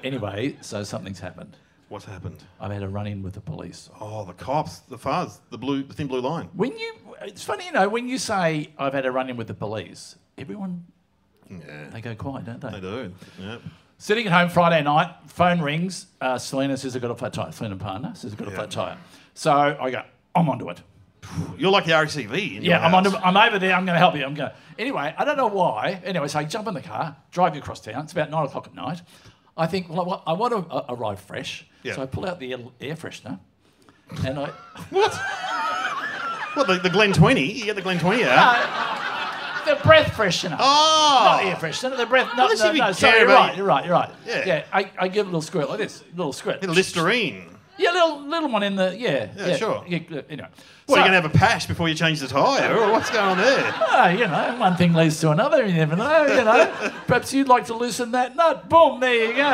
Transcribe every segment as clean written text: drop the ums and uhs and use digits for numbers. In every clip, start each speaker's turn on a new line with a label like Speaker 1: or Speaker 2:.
Speaker 1: Anyway, so something's happened.
Speaker 2: What's happened?
Speaker 1: I've had a run-in with the police.
Speaker 2: Oh, the cops, the fuzz, the thin blue line.
Speaker 1: It's funny, when you say I've had a run-in with the police, everyone, they go quiet, don't they?
Speaker 2: They do, yeah.
Speaker 1: Sitting at home Friday night, phone rings. Selena says I've got a flat tyre. Selena partner says I've got a flat tyre. So I go, I'm onto it.
Speaker 2: You're like the RCV in your house.
Speaker 1: I'm over there. I'm going to help you. Anyway, I don't know why. Anyway, so I jump in the car, drive you across town. It's about 9 o'clock at night. I think, well, I want to arrive fresh.
Speaker 2: Yeah.
Speaker 1: So I pull out the air freshener, and I...
Speaker 2: What? What, the Glen 20? You get the Glen 20 out?
Speaker 1: The breath freshener.
Speaker 2: Oh!
Speaker 1: Not air freshener, the breath...
Speaker 2: Well,
Speaker 1: No,
Speaker 2: you
Speaker 1: sorry,
Speaker 2: care about-
Speaker 1: you're right.
Speaker 2: Yeah.
Speaker 1: I give it a little squirt like this. A little squirt.
Speaker 2: Little Listerine.
Speaker 1: Yeah, little one in the... Yeah,
Speaker 2: sure.
Speaker 1: Yeah, anyway.
Speaker 2: What, are you going to have a pash before you change the tyre? Or what's going on there?
Speaker 1: One thing leads to another, you never know, Perhaps you'd like to loosen that nut. Boom, there you go.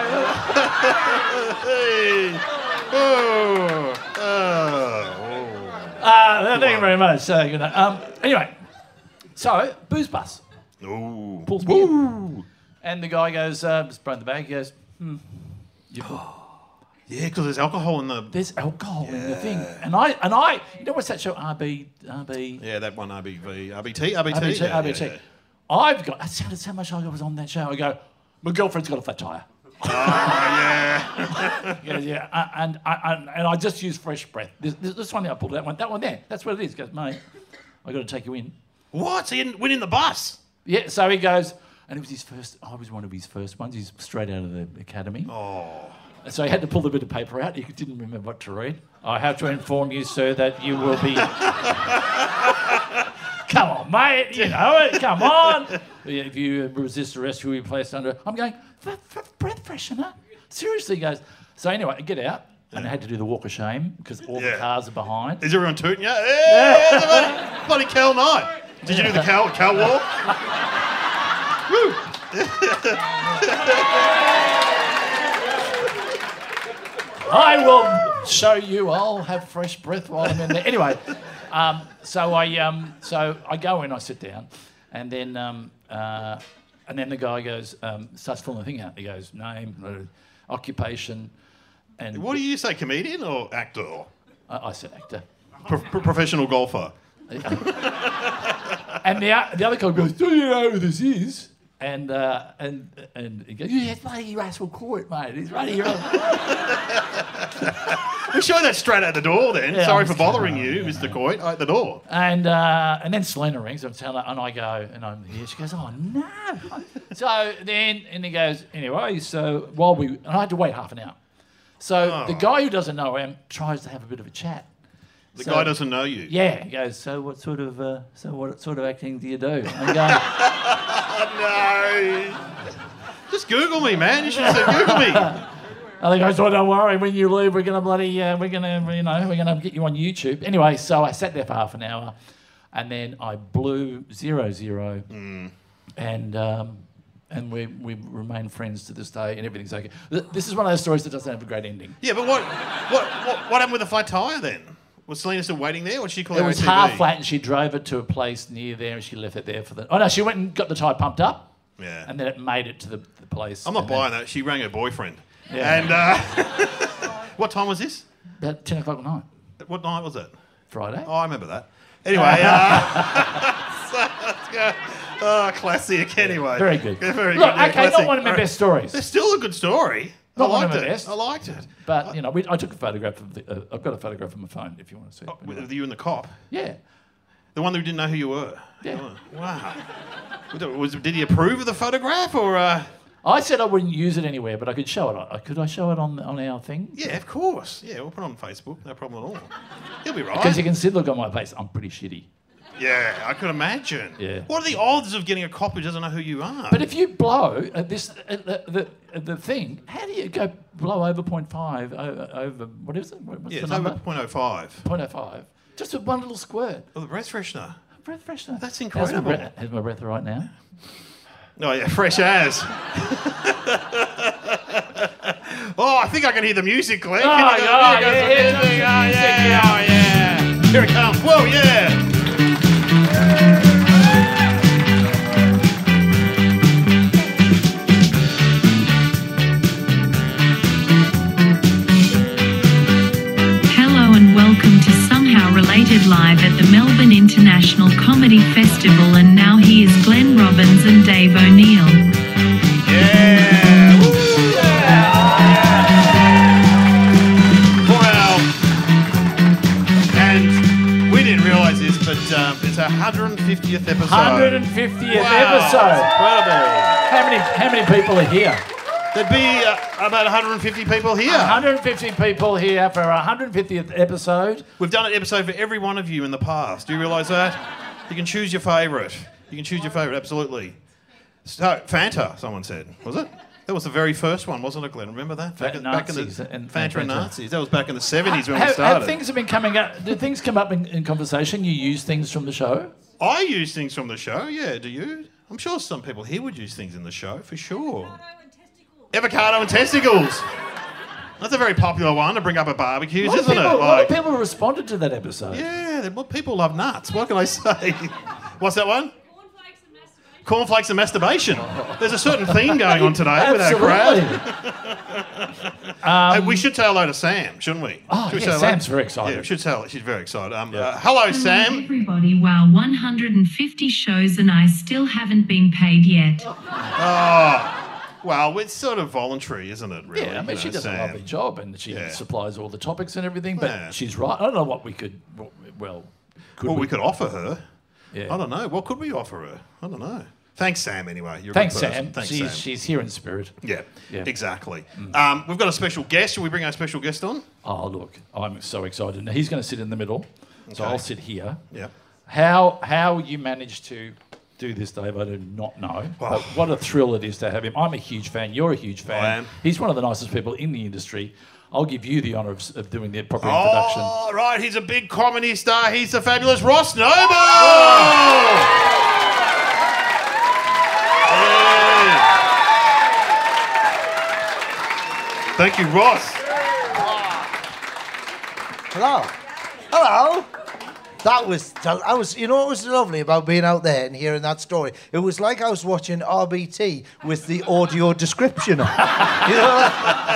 Speaker 2: Hey. Oh.
Speaker 1: Thank you very much. So, anyway, so, booze bus.
Speaker 2: Ooh.
Speaker 1: Pulls me in. And the guy goes, just throw in the bag, he goes,
Speaker 2: Yeah, because there's alcohol in the...
Speaker 1: There's alcohol in the thing. And I, what's that show? RB.
Speaker 2: Yeah, that one, RBT.
Speaker 1: RBT. I've got, that sounded so much like I was on that show. I go, my girlfriend's got a flat tyre.
Speaker 2: Oh, yeah.
Speaker 1: And I just used fresh breath. This one I pulled that one there. That's what it is. He goes, mate, I got to take you in.
Speaker 2: What? So you didn't win in the bus?
Speaker 1: Yeah, so he goes, and it was his first, I was one of his first ones. He's straight out of the academy.
Speaker 2: Oh.
Speaker 1: So he had to pull the bit of paper out. He didn't remember what to read. I have to inform you, sir, that you will be... Come on, mate. You know it. Come on. If you resist arrest, you will be placed under... I'm going, breath freshener? Seriously, he goes... So anyway, I get out, and I had to do the walk of shame because all the cars are behind.
Speaker 2: Is everyone tooting you? Yeah, bloody Cal night. Did you do the Cal walk? Woo.
Speaker 1: I will show you. I'll have fresh breath while I'm in there. Anyway, so I go in, I sit down, and then the guy goes, starts filling the thing out. He goes, name, occupation, and...
Speaker 2: What do you say, comedian or actor?
Speaker 1: I said actor.
Speaker 2: Professional golfer.
Speaker 1: And the other guy goes, do you know who this is? And he goes, yeah, it's bloody Russell Court, mate. He's right here.
Speaker 2: We show that straight out the door then.
Speaker 1: Yeah,
Speaker 2: Sorry for bothering you, Mr. Coit, at the door.
Speaker 1: And then Selena rings, and I go, and I'm here. She goes, oh, no. So then, and he goes, anyway, so and I had to wait half an hour. So the guy who doesn't know him tries to have a bit of a chat.
Speaker 2: The guy doesn't know you.
Speaker 1: Yeah, he goes, so what sort of acting do you do? And I go,
Speaker 2: No. Just Google me, man. You should have said Google me.
Speaker 1: And he goes, oh, don't worry, when you leave, we're gonna get you on YouTube. Anyway, so I sat there for half an hour, and then I blew 0-0, and we remain friends to this day, and everything's okay. This is one of those stories that doesn't have a great ending.
Speaker 2: Yeah, but what happened with the flat tyre then? Was Selena still waiting there, or did she call
Speaker 1: it?
Speaker 2: It
Speaker 1: was half flat, and she drove it to a place near there, and she left it there for the... Oh, no, she went and got the tyre pumped up, and then it made it to the place.
Speaker 2: I'm not buying that. She rang her boyfriend.
Speaker 1: Yeah.
Speaker 2: And what time was this?
Speaker 1: About 10 o'clock at night.
Speaker 2: What night was it?
Speaker 1: Friday.
Speaker 2: Oh, I remember that. Anyway, so let's go. Oh, classic. Anyway.
Speaker 1: Very good.
Speaker 2: Very good.
Speaker 1: Look,
Speaker 2: Yeah,
Speaker 1: okay,
Speaker 2: classic.
Speaker 1: not one of my best stories.
Speaker 2: It's still a good story.
Speaker 1: Not
Speaker 2: I
Speaker 1: one of
Speaker 2: liked
Speaker 1: my
Speaker 2: it.
Speaker 1: best.
Speaker 2: I liked it.
Speaker 1: But, I took a photograph of I've got a photograph on my phone if you want to see it.
Speaker 2: With you and the cop?
Speaker 1: Yeah.
Speaker 2: The one who didn't know who you were?
Speaker 1: Yeah.
Speaker 2: Oh, wow. Did he approve of the photograph, or...
Speaker 1: I said I wouldn't use it anywhere, but I could show it. Could I show it on our thing?
Speaker 2: Yeah, of course. Yeah, we'll put it on Facebook. No problem at all. He'll be right.
Speaker 1: Because you can see the look on my face. I'm pretty shitty.
Speaker 2: Yeah, I could imagine.
Speaker 1: Yeah.
Speaker 2: What are the odds of getting a cop who doesn't know who you are?
Speaker 1: But if you blow the thing, how do you go blow over 0.5 over what is it? What's the
Speaker 2: it's
Speaker 1: number?
Speaker 2: over 0.05.
Speaker 1: 0.05. Just with one little squirt.
Speaker 2: Oh, the breath freshener.
Speaker 1: Breath freshener.
Speaker 2: That's incredible.
Speaker 1: How's my breath right now?
Speaker 2: Oh, yeah, fresh as. Oh, I think I can hear the music, Glenn.
Speaker 1: Yeah.
Speaker 2: Here it comes. Whoa, yeah.
Speaker 3: live at the Melbourne International Comedy Festival, and now here's Glenn Robbins and Dave O'Neill.
Speaker 2: Yeah! Woo! Wow! And we didn't realise this, but it's our 150th episode.
Speaker 1: 150th
Speaker 2: Wow,
Speaker 1: episode.
Speaker 2: Incredible.
Speaker 1: How many people are here?
Speaker 2: There'd be about 150 people here.
Speaker 1: 150 people here for our 150th episode.
Speaker 2: We've done an episode for every one of you in the past. Do you realise that? You can choose your favourite. You can choose your favourite, absolutely. So, Fanta, someone said. Was it? That was the very first one, wasn't it, Glenn? Remember that? Back in
Speaker 1: Nazis
Speaker 2: the
Speaker 1: and
Speaker 2: Fanta and
Speaker 1: Fanta.
Speaker 2: Nazis. That was back in the 70s when we
Speaker 1: Have
Speaker 2: started.
Speaker 1: things have been coming up? Do things come up in conversation? You use things from the show?
Speaker 2: I use things from the show, yeah. Do you? I'm sure some people here would use things in the show, for sure. Avocado and testicles. That's a very popular one to bring up at barbecues, isn't it?
Speaker 1: A lot of people responded to that episode.
Speaker 2: Yeah, well, people love nuts. What can I say? What's that one? Cornflakes and masturbation. There's a certain theme going on today with our crowd. Hey, we should say hello to Sam, shouldn't we?
Speaker 1: Oh,
Speaker 2: Should we
Speaker 1: yeah,
Speaker 2: say
Speaker 1: Sam's
Speaker 2: hello?
Speaker 1: very excited.
Speaker 2: Yeah, we should tell. She's very excited. Hello, Sam.
Speaker 3: Everybody, wow, 150 shows and I still haven't been paid yet.
Speaker 2: Oh, well, it's sort of voluntary, isn't it, really?
Speaker 1: Yeah, I mean, she does a lovely job and she supplies all the topics and everything, but she's right. I don't know what we could,
Speaker 2: we could offer her.
Speaker 1: Yeah.
Speaker 2: I don't know. What could we offer her? I don't know. Thanks, Sam, anyway. You're a
Speaker 1: Thanks,
Speaker 2: good person.
Speaker 1: Sam.
Speaker 2: Thanks, Sam.
Speaker 1: She's here in spirit.
Speaker 2: Yeah,
Speaker 1: Yeah.
Speaker 2: exactly. We've got a special guest. Shall we bring our special guest on?
Speaker 1: Oh, look, I'm so excited. Now, he's going to sit in the middle, so
Speaker 2: Okay.
Speaker 1: I'll sit here.
Speaker 2: Yeah.
Speaker 1: How you managed to do this, Dave, I do not know. But what a thrill it is to have him. I'm a huge fan. You're a huge fan.
Speaker 2: I am.
Speaker 1: He's one of the nicest people in the industry. I'll give you the honour of doing the proper introduction.
Speaker 2: Oh, right. He's a big comedy star. He's the fabulous Ross Noble. Thank you, Ross.
Speaker 4: Hello. Hello. That was, you know what was lovely about being out there and hearing that story? It was like I was watching RBT with the audio description on. You know?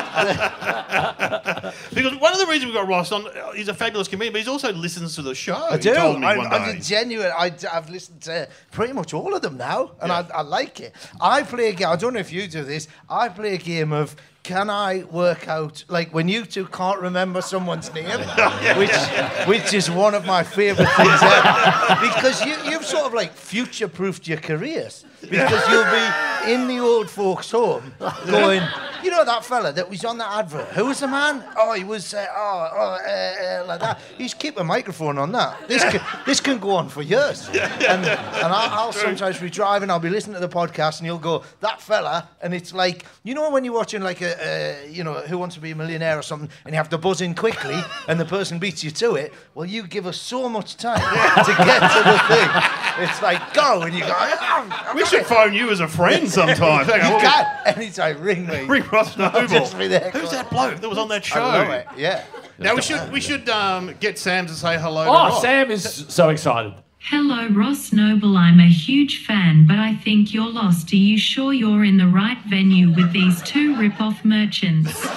Speaker 2: Because one of the reasons we got Ross on, he's a fabulous comedian, but he also listens to the show.
Speaker 4: I do.
Speaker 2: He told me one
Speaker 4: I'm
Speaker 2: day.
Speaker 4: genuine. I've listened to pretty much all of them now, and I like it. I play a game. I don't know if you do this. I play a game of, can I work out, like when you two can't remember someone's name, which is one of my favourite things ever, because you've sort of like future-proofed your careers, because you'll be in the old folks' home going, you know that fella that was on that advert, who was the man? Oh, he was, like that. He's keep a microphone on that. This can go on for years. And I'll sometimes be driving, I'll be listening to the podcast, and you'll go, that fella, and it's like, you know when you're watching like Who Wants to Be a Millionaire or something, and you have to buzz in quickly, and the person beats you to it. Well, you give us so much time to get to the thing. It's like, go, and you go,
Speaker 2: We should phone you as a friend sometime. Hang on,
Speaker 4: you can. Anytime, ring me.
Speaker 2: Ring Ross Noble.
Speaker 4: Just be there.
Speaker 2: Who's that bloke that was on that show?
Speaker 4: I love it, yeah.
Speaker 2: Now we should get Sam to say hello to
Speaker 1: Oh,
Speaker 2: Ross.
Speaker 1: Sam is so excited.
Speaker 3: Hello, Ross Noble. I'm a huge fan, but I think you're lost. Are you sure you're in the right venue with these two rip-off merchants?
Speaker 2: What?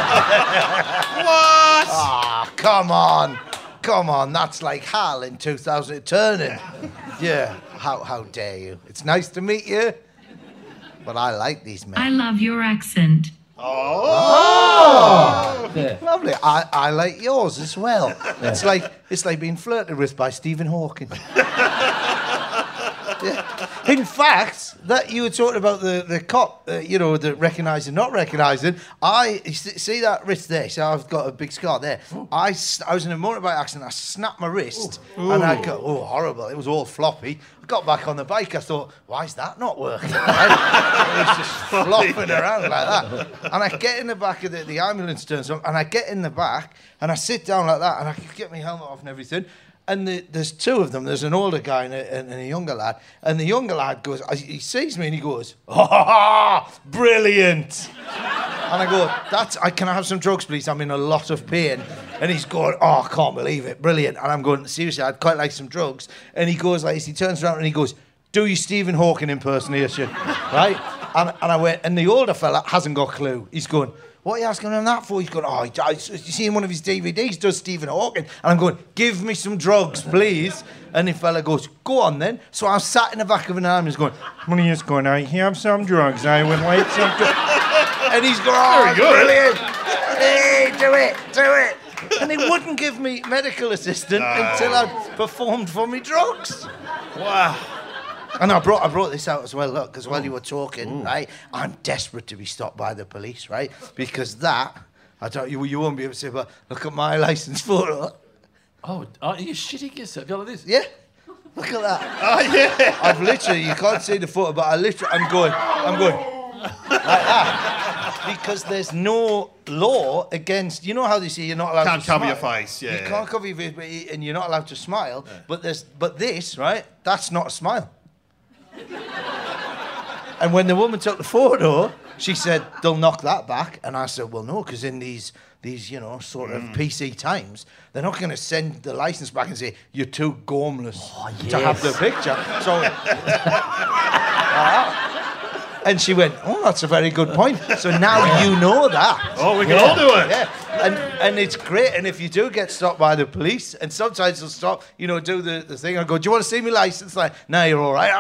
Speaker 4: Ah, come on. Come on, that's like Hal in 2000 Turning. Yeah, how dare you? It's nice to meet you, but I like these men.
Speaker 3: I love your accent.
Speaker 2: Oh!
Speaker 1: Yeah.
Speaker 4: Lovely. I like yours as well. It's like being flirted with by Stephen Hawking. Yeah. In fact, that you were talking about the cop, the recognising, not recognising. See that wrist there? So I've got a big scar there. I was in a motorbike accident. I snapped my wrist, and I go, horrible. It was all floppy. I got back on the bike. I thought, why is that not working? Right? It was just flopping around like that. And I get in the back of the ambulance turns up, and I get in the back, and I sit down like that, and I get my helmet off and everything. And there's two of them. There's an older guy and a younger lad. And the younger lad goes, he sees me and he goes, brilliant. And I go, can I have some drugs, please? I'm in a lot of pain. And he's going, I can't believe it, brilliant. And I'm going, seriously, I'd quite like some drugs. And he goes like this, he turns around and he goes, do your Stephen Hawking impersonation, right? And I went, and the older fella hasn't got a clue. He's going, what are you asking him that for? He's going, oh, you see in one of his DVDs, does Stephen Hawking? And I'm going, give me some drugs, please. And the fella goes, go on then. So I sat in the back of an ambulance going, what are you going, I have some drugs, I would like some drugs. And he's going, oh, brilliant. Hey, do it. And they wouldn't give me medical assistant until I'd performed for me drugs.
Speaker 2: Wow.
Speaker 4: And I brought this out as well, look, because while you were talking, right, I'm desperate to be stopped by the police, right? Because that, you won't be able to say, but look at my licence photo.
Speaker 1: Oh, are you shitting yourself? You like this?
Speaker 4: Yeah, look at that.
Speaker 2: Oh, yeah.
Speaker 4: I've literally, you can't see the photo, but I'm going like that. Because there's no law against, you know how they say you're not allowed
Speaker 2: Can't
Speaker 4: to
Speaker 2: cover
Speaker 4: smile?
Speaker 2: your face, yeah.
Speaker 4: You can't cover your face, and you're not allowed to smile. Yeah. But this, right, that's not a smile. And when the woman took the photo, she said, they'll knock that back. And I said, well, no, because in these sort of PC times, they're not going to send the license back and say, you're too gormless to have the picture. So, and she went, oh, that's a very good point. So now you know that.
Speaker 2: Oh, we can all do it.
Speaker 4: Yeah. And it's great. And if you do get stopped by the police, and sometimes they'll stop, do the thing. I go, do you want to see my license? Like, no, you're all right.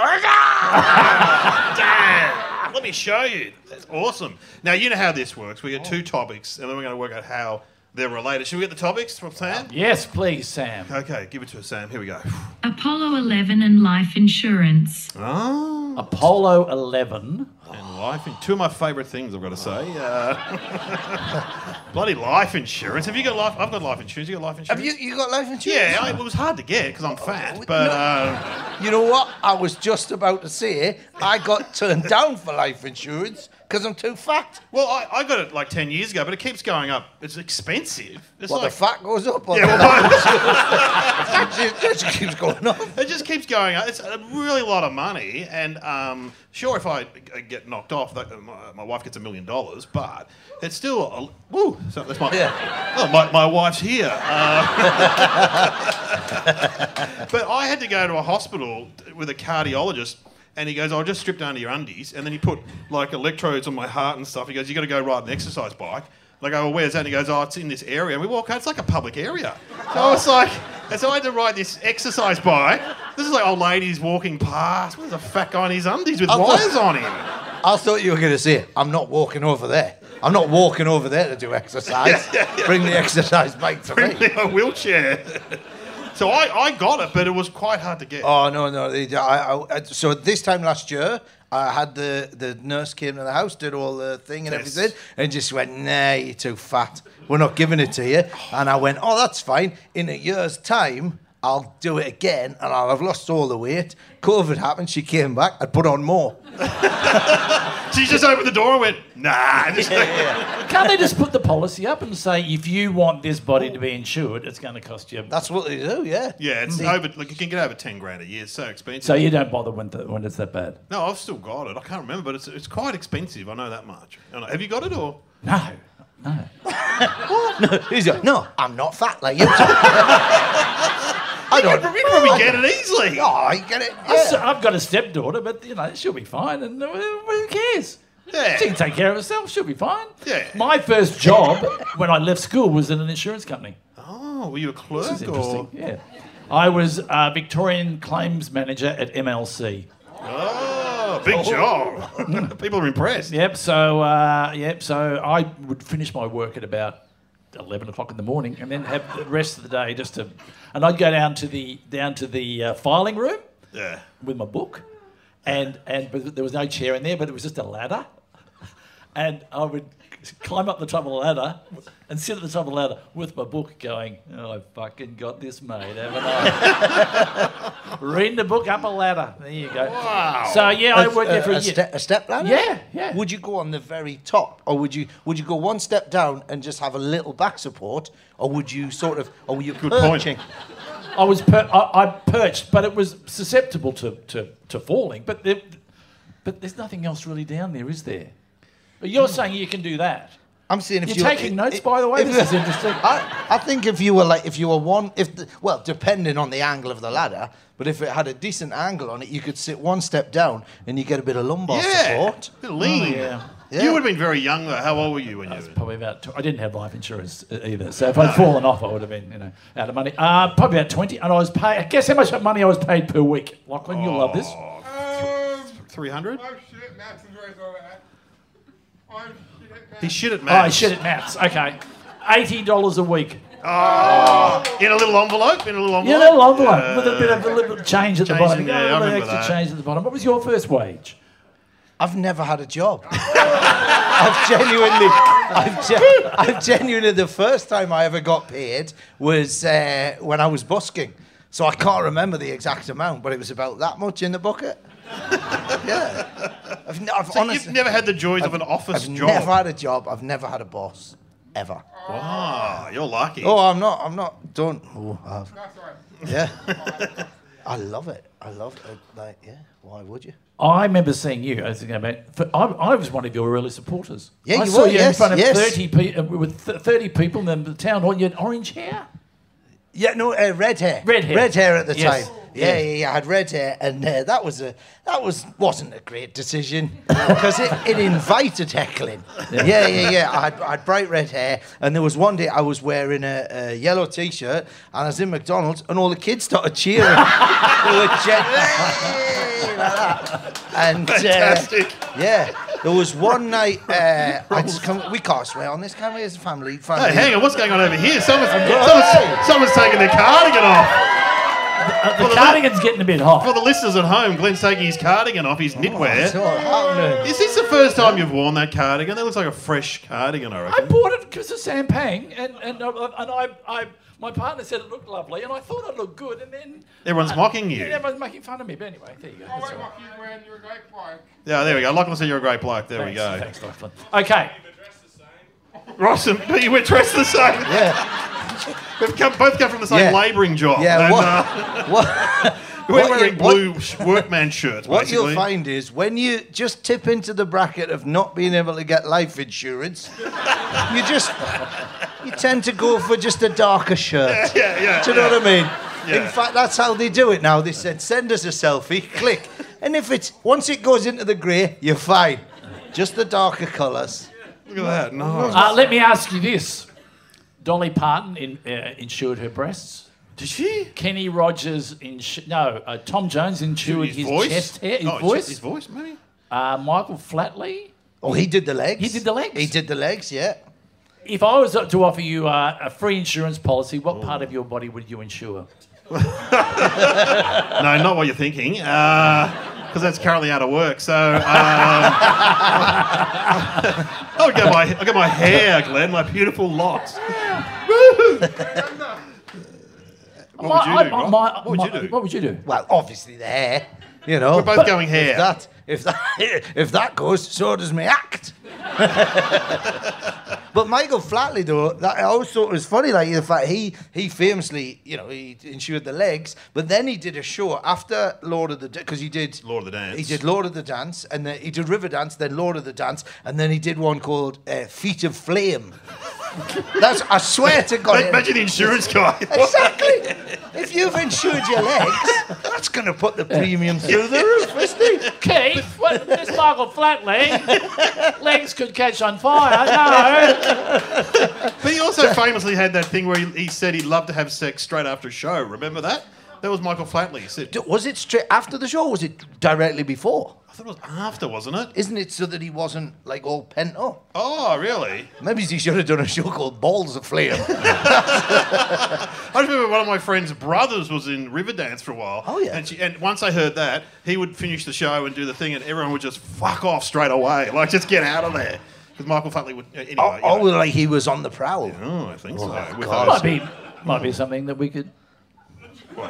Speaker 2: Damn. Let me show you. That's awesome. Now, you know how this works. We get 2 topics, and then we're going to work out how they're related. Should we get the topics from Sam?
Speaker 1: Yes, please, Sam.
Speaker 2: Okay, give it to us, Sam. Here we go.
Speaker 3: Apollo 11 and life insurance.
Speaker 2: Oh.
Speaker 1: Apollo 11.
Speaker 2: And life, 2 of my favourite things, I've got to say. Bloody life insurance. Have you got life? I've got life insurance. You got life insurance?
Speaker 4: Have you got life insurance?
Speaker 2: Yeah, it was hard to get because I'm fat, but...
Speaker 4: You know what? I was just about to say I got turned down for life insurance because I'm too fat.
Speaker 2: Well, I got it like 10 years ago, but it keeps going up. It's expensive. It's
Speaker 4: Well,
Speaker 2: like...
Speaker 4: the fat goes up. Or it just keeps going up.
Speaker 2: It just keeps going up. It's a really lot of money, and sure, if I get knocked off, my wife gets $1 million, but it's still woo. So that's my my wife's here. But I had to go to a hospital with a cardiologist, and he goes, "I'll just strip down to your undies," and then he put like electrodes on my heart and stuff. He goes, "You got to go ride an exercise bike." I go, well, where's that? And he goes, oh, it's in this area. And we walk out, it's like a public area. So I was like, and so I had to ride this exercise bike. This is like old ladies walking past. There's a fat guy in his undies with wires on him.
Speaker 4: I thought you were going to say, I'm not walking over there. I'm not walking over there to do exercise. Bring the exercise bike to me.
Speaker 2: Bring me a wheelchair. So I got it, but it was quite hard to get.
Speaker 4: Oh, no. So this time last year, I had the nurse came to the house, did all the thing and everything, and just went, nah, you're too fat. We're not giving it to you. And I went, oh, that's fine. In a year's time, I'll do it again, and I'll have lost all the weight. COVID happened. She came back. I put on more.
Speaker 2: She just opened the door and went, nah.
Speaker 1: Can't they just put the policy up and say, if you want this body to be insured, it's going to cost you...
Speaker 4: That's what they do, yeah.
Speaker 2: Yeah, it's over. Like you can get over $10,000 a year. It's so expensive.
Speaker 1: So you don't bother when it's that bad?
Speaker 2: No, I've still got it. I can't remember, but it's quite expensive. I know that much. Have you got it or?
Speaker 1: No.
Speaker 4: No, he's like, no, I'm not fat like you.
Speaker 2: You can probably get it easily.
Speaker 4: Oh, I get it. Yeah.
Speaker 1: I've got a stepdaughter, but she'll be fine, and who cares?
Speaker 2: Yeah.
Speaker 1: She can take care of herself. She'll be fine.
Speaker 2: Yeah.
Speaker 1: My first job when I left school was in an insurance company.
Speaker 2: Oh, were you a clerk?
Speaker 1: This is interesting. Yeah, I was Victorian claims manager at MLC.
Speaker 2: Oh, big job. People are impressed.
Speaker 1: Yep. So I would finish my work at about 11 o'clock in the morning, and then have the rest of the day and I'd go down to the filing room.
Speaker 2: Yeah.
Speaker 1: With my book, but there was no chair in there, but it was just a ladder, and I would climb up the top of the ladder and sit at the top of the ladder with my book going, oh, I fucking got this made, haven't I? Reading the book up a ladder. There you go.
Speaker 2: Wow.
Speaker 1: So, yeah, I worked there for a year.
Speaker 4: A step ladder?
Speaker 1: Yeah.
Speaker 4: Would you go on the very top, or would you go one step down and just have a little back support, or would you were you
Speaker 2: Good
Speaker 4: perching?
Speaker 2: point.
Speaker 1: I perched, but it was susceptible to falling. But there's nothing else really down there, is there? But you're saying you can do that.
Speaker 4: I'm saying if
Speaker 1: You're taking notes, by the way. This is interesting.
Speaker 4: I think if you were one, depending on the angle of the ladder, but if it had a decent angle on it, you could sit one step down and you get a bit of lumbar support.
Speaker 2: A bit lean.
Speaker 1: Yeah.
Speaker 4: Yeah.
Speaker 2: You would have been very young, though. How old were you when you were?
Speaker 1: Probably about. I didn't have life insurance either, so if I'd fallen off, I would have been, out of money. Probably about 20, and I was paid. Guess how much money I was paid per week? Lachlan, you'll love this.
Speaker 2: 300?
Speaker 5: I'm shit at maths and very over that. I'm shit at maths.
Speaker 2: He's shit at
Speaker 1: Oh,
Speaker 2: maths.
Speaker 1: shit at maths. Okay, $80 a week.
Speaker 2: Oh, in a little envelope?
Speaker 1: Yeah, a little envelope with a bit of a little change at the bottom.
Speaker 2: Yeah, I
Speaker 1: A little
Speaker 2: remember
Speaker 1: extra
Speaker 2: that.
Speaker 1: change at the bottom. What was your first wage?
Speaker 4: I've never had a job. I've genuinely, the first time I ever got paid was when I was busking. So I can't remember the exact amount, but it was about that much in the bucket. Yeah. I've
Speaker 2: So
Speaker 4: honestly,
Speaker 2: you've never had the joys of an office
Speaker 4: I've
Speaker 2: job?
Speaker 4: never had a job. I've never had a boss. Ever.
Speaker 2: Wow, you're lucky.
Speaker 4: Oh, I'm not. Don't. Oh,
Speaker 5: That's right.
Speaker 4: yeah. I love it. Why would you?
Speaker 1: I remember seeing you. I was thinking about. I was one of your early supporters.
Speaker 4: Yeah,
Speaker 1: I
Speaker 4: you
Speaker 1: saw
Speaker 4: were,
Speaker 1: you in
Speaker 4: yes,
Speaker 1: front of
Speaker 4: yes.
Speaker 1: 30 people in the town hall. You had orange hair.
Speaker 4: Yeah, no, red hair.
Speaker 1: Red hair.
Speaker 4: Red hair at the
Speaker 1: Yes.
Speaker 4: time. Yeah. I had red hair, and that wasn't a great decision because it invited heckling. Yeah. I had bright red hair, and there was one day I was wearing a yellow T-shirt, and I was in McDonald's, and all the kids started cheering. They were like that. And
Speaker 2: Fantastic.
Speaker 4: yeah, there was one night we can't swear on this, can we? As a family.
Speaker 2: Hey, hang on, what's going on over here? Someone's taking their cardigan off.
Speaker 1: The cardigan's getting a bit hot.
Speaker 2: For the listeners at home, Glenn's taking his cardigan off, his knitwear.
Speaker 4: What's happening?
Speaker 2: Is this the first time you've worn that cardigan? That looks like a fresh cardigan, I
Speaker 1: I
Speaker 2: reckon.
Speaker 1: bought it because of Sam Pang, and my partner said it looked lovely, and I thought it looked good, and then
Speaker 2: Everyone's mocking you.
Speaker 1: and everyone's making fun of me. But anyway, there you go.
Speaker 5: I
Speaker 1: That's
Speaker 5: won't
Speaker 1: all right.
Speaker 5: mock you when you're a great bloke.
Speaker 2: Yeah, there we go. Lachlan said you're a great bloke. There we go.
Speaker 1: Thanks, Lachlan. Okay.
Speaker 2: Ross and Pete, we're dressed the same.
Speaker 4: Yeah.
Speaker 2: We've both come from the same
Speaker 4: Yeah.
Speaker 2: labouring job.
Speaker 4: Yeah,
Speaker 2: and, we're wearing blue workman shirts,
Speaker 4: What
Speaker 2: basically.
Speaker 4: you'll find is when you just tip into the bracket of not being able to get life insurance, you tend to go for just a darker shirt.
Speaker 2: Yeah.
Speaker 4: Do you know what I mean?
Speaker 2: Yeah.
Speaker 4: In fact, that's how they do it now. They said, send us a selfie, click. And once it goes into the grey, you're fine. Just the darker colours.
Speaker 2: Look at that. No.
Speaker 1: Let me ask you this: Dolly Parton insured her breasts.
Speaker 2: Did she?
Speaker 1: Kenny Rogers Tom Jones insured his
Speaker 2: voice?
Speaker 1: chest hair, his
Speaker 2: Oh,
Speaker 1: voice.
Speaker 2: His voice, maybe?
Speaker 1: Michael Flatley.
Speaker 4: Oh, he did the legs.
Speaker 1: He did the legs?
Speaker 4: He did the legs, yeah.
Speaker 1: If I was to offer you a free insurance policy, what part of your body would you insure?
Speaker 2: No, not what you're thinking. Because that's currently out of work. So I'll get my hair, Glenn, my beautiful locks. What would you do, Rob? What would you do?
Speaker 1: What would you do?
Speaker 4: Well, obviously the hair, you know.
Speaker 2: We're both going hair.
Speaker 4: If that goes, so does my act. But Michael Flatley, though, that I always thought was funny, like the fact he famously, he insured the legs, but then he did a show after Lord of the because he did
Speaker 2: Lord of the Dance.
Speaker 4: He did Lord of the Dance, and then he did Riverdance, then Lord of the Dance, and then he did one called Feet of Flame. I swear to God.
Speaker 2: Imagine the insurance guy.
Speaker 4: Exactly. If you've insured your legs, that's going to put the premium through the roof, isn't it?
Speaker 1: Keith, this Michael Flatley, legs could catch on fire. No.
Speaker 2: But he also famously had that thing where he said he'd love to have sex straight after a show. Remember that? That was Michael Flatley. He said,
Speaker 4: Was it straight after the show or was it directly before?
Speaker 2: I thought it was after, wasn't it?
Speaker 4: Isn't it so that he wasn't like all pent up?
Speaker 2: Oh, really?
Speaker 4: Maybe he should have done a show called Balls of Flame.
Speaker 2: I remember one of my friend's brothers was in Riverdance for a while.
Speaker 4: Oh, yeah.
Speaker 2: And once I heard that, he would finish the show and do the thing, and everyone would just fuck off straight away. Like, just get out of there. Because Michael Flatley would... Anyway,
Speaker 4: like he was on the prowl.
Speaker 2: Oh, I think so. With
Speaker 4: God.
Speaker 2: those-
Speaker 1: Might be something that we could.
Speaker 2: What?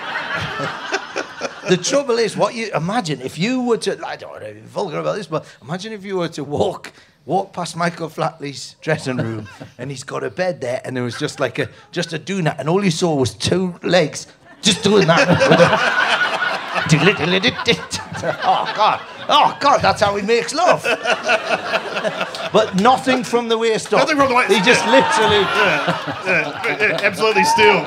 Speaker 4: The trouble is, what you imagine if you were to, I don't want to be vulgar about this, but imagine if you were to walk past Michael Flatley's dressing room and he's got a bed there and there was just like a doonut and all you saw was two legs just doing that. Oh God, that's how he makes love. But But nothing from the waist up.
Speaker 2: Nothing from the waist-
Speaker 4: He just literally.
Speaker 2: Yeah, absolutely still.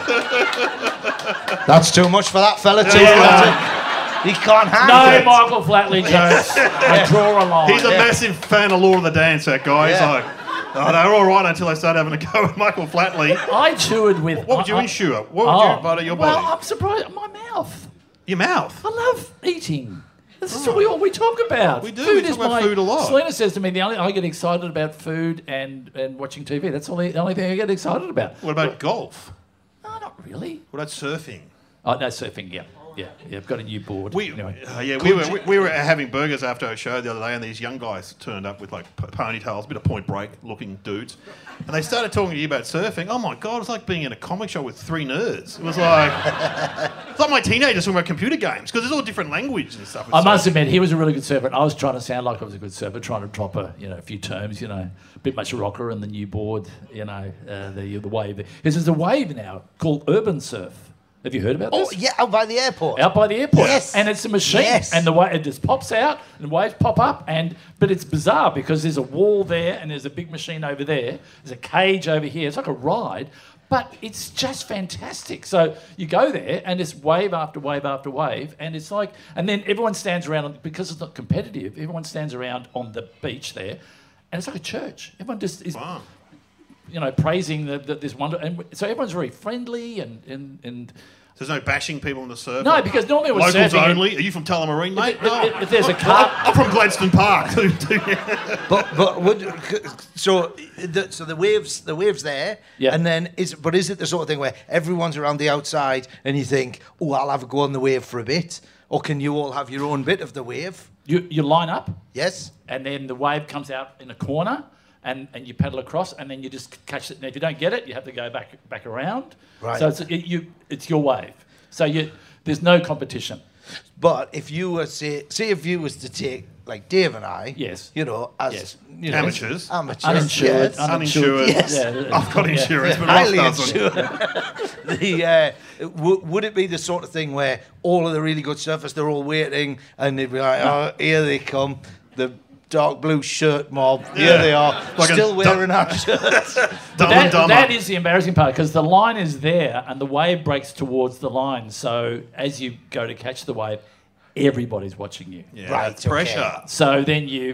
Speaker 4: That's too much for that fella, too. He can't handle
Speaker 1: No,
Speaker 4: it.
Speaker 1: Michael Flatley jokes. I draw a line.
Speaker 2: He's a massive fan of Lord of the Dance, that guy. He's
Speaker 4: Yeah.
Speaker 2: like, oh, they're all right until they start having a go with Michael Flatley.
Speaker 1: I toured with.
Speaker 2: What would you insure? What would you butter your body?
Speaker 1: Well, I'm surprised. My mouth.
Speaker 2: Your mouth.
Speaker 1: I love eating. This is what we talk about.
Speaker 2: We do.
Speaker 1: Food
Speaker 2: We
Speaker 1: is
Speaker 2: talk about food a lot.
Speaker 1: Selena says to me, I get excited about food and watching TV. That's the only thing I get excited about.
Speaker 2: What about golf?
Speaker 1: No, not really.
Speaker 2: What about surfing?
Speaker 1: Oh, no, surfing, yeah. I've got a new board. Anyway.
Speaker 2: We were having burgers after a show the other day, and these young guys turned up with like ponytails, a bit of Point Break looking dudes, and they started talking to you about surfing. Oh my god, it's like being in a comic show with three nerds. It was like it's like my teenagers talking about computer games because there's all different language and stuff.
Speaker 1: I must admit, he was a really good surfer. And I was trying to sound like I was a good surfer, trying to drop a few terms, a bit much rocker in the new board, the wave. There's a wave now called Urban Surf. Have you heard about this?
Speaker 4: Oh, yeah, out by the airport.
Speaker 1: Out by the airport.
Speaker 4: Yes.
Speaker 1: And it's a machine.
Speaker 4: Yes.
Speaker 1: And it just pops out and waves pop up. But it's bizarre because there's a wall there and there's a big machine over there. There's a cage over here. It's like a ride, but it's just fantastic. So you go there and it's wave after wave after wave. And it's like, and then everyone stands around, because it's not competitive, everyone stands around on the beach there. And it's like a church. Everyone just is, praising this wonder. And so everyone's very friendly and
Speaker 2: There's no bashing people on the surf.
Speaker 1: no, because normally we're
Speaker 2: Locals
Speaker 1: surfing.
Speaker 2: only. Are you from Tullamarine, mate? No.
Speaker 1: If there's a car,
Speaker 2: I'm from Gladstone Park.
Speaker 4: But the waves there,
Speaker 1: Yeah.
Speaker 4: and then is it the sort of thing where everyone's around the outside and you think, oh, I'll have a go on the wave for a bit, or can you all have your own bit of the wave?
Speaker 1: you line up,
Speaker 4: Yes.
Speaker 1: and then the wave comes out in a corner, and you paddle across, and then you just catch it. And if you don't get it, you have to go back around.
Speaker 4: Right.
Speaker 1: So it's your wave. So there's no competition.
Speaker 4: But if you were if you was to take like Dave and I,
Speaker 1: Yes.
Speaker 4: as
Speaker 1: Yes.
Speaker 2: Amateurs.
Speaker 1: Uninsured.
Speaker 4: yes.
Speaker 2: Uninsured.
Speaker 4: Yes.
Speaker 1: Yeah.
Speaker 2: I've got insurance, but
Speaker 4: Highly
Speaker 2: Ross doesn't.
Speaker 4: insured. Would it be the sort of thing where all of the really good surfers, they're all waiting and they'd be like, oh, here they come, the dark blue shirt mob, here they are,
Speaker 2: Like
Speaker 4: still
Speaker 2: a
Speaker 4: wearing our shirts.
Speaker 2: Dumb and Dumber.
Speaker 1: That is the embarrassing part, because the line is there and the wave breaks towards the line. So as you go to catch the wave, everybody's watching you.
Speaker 2: Yeah,
Speaker 4: Right,
Speaker 2: that's pressure.
Speaker 4: okay.
Speaker 1: So then you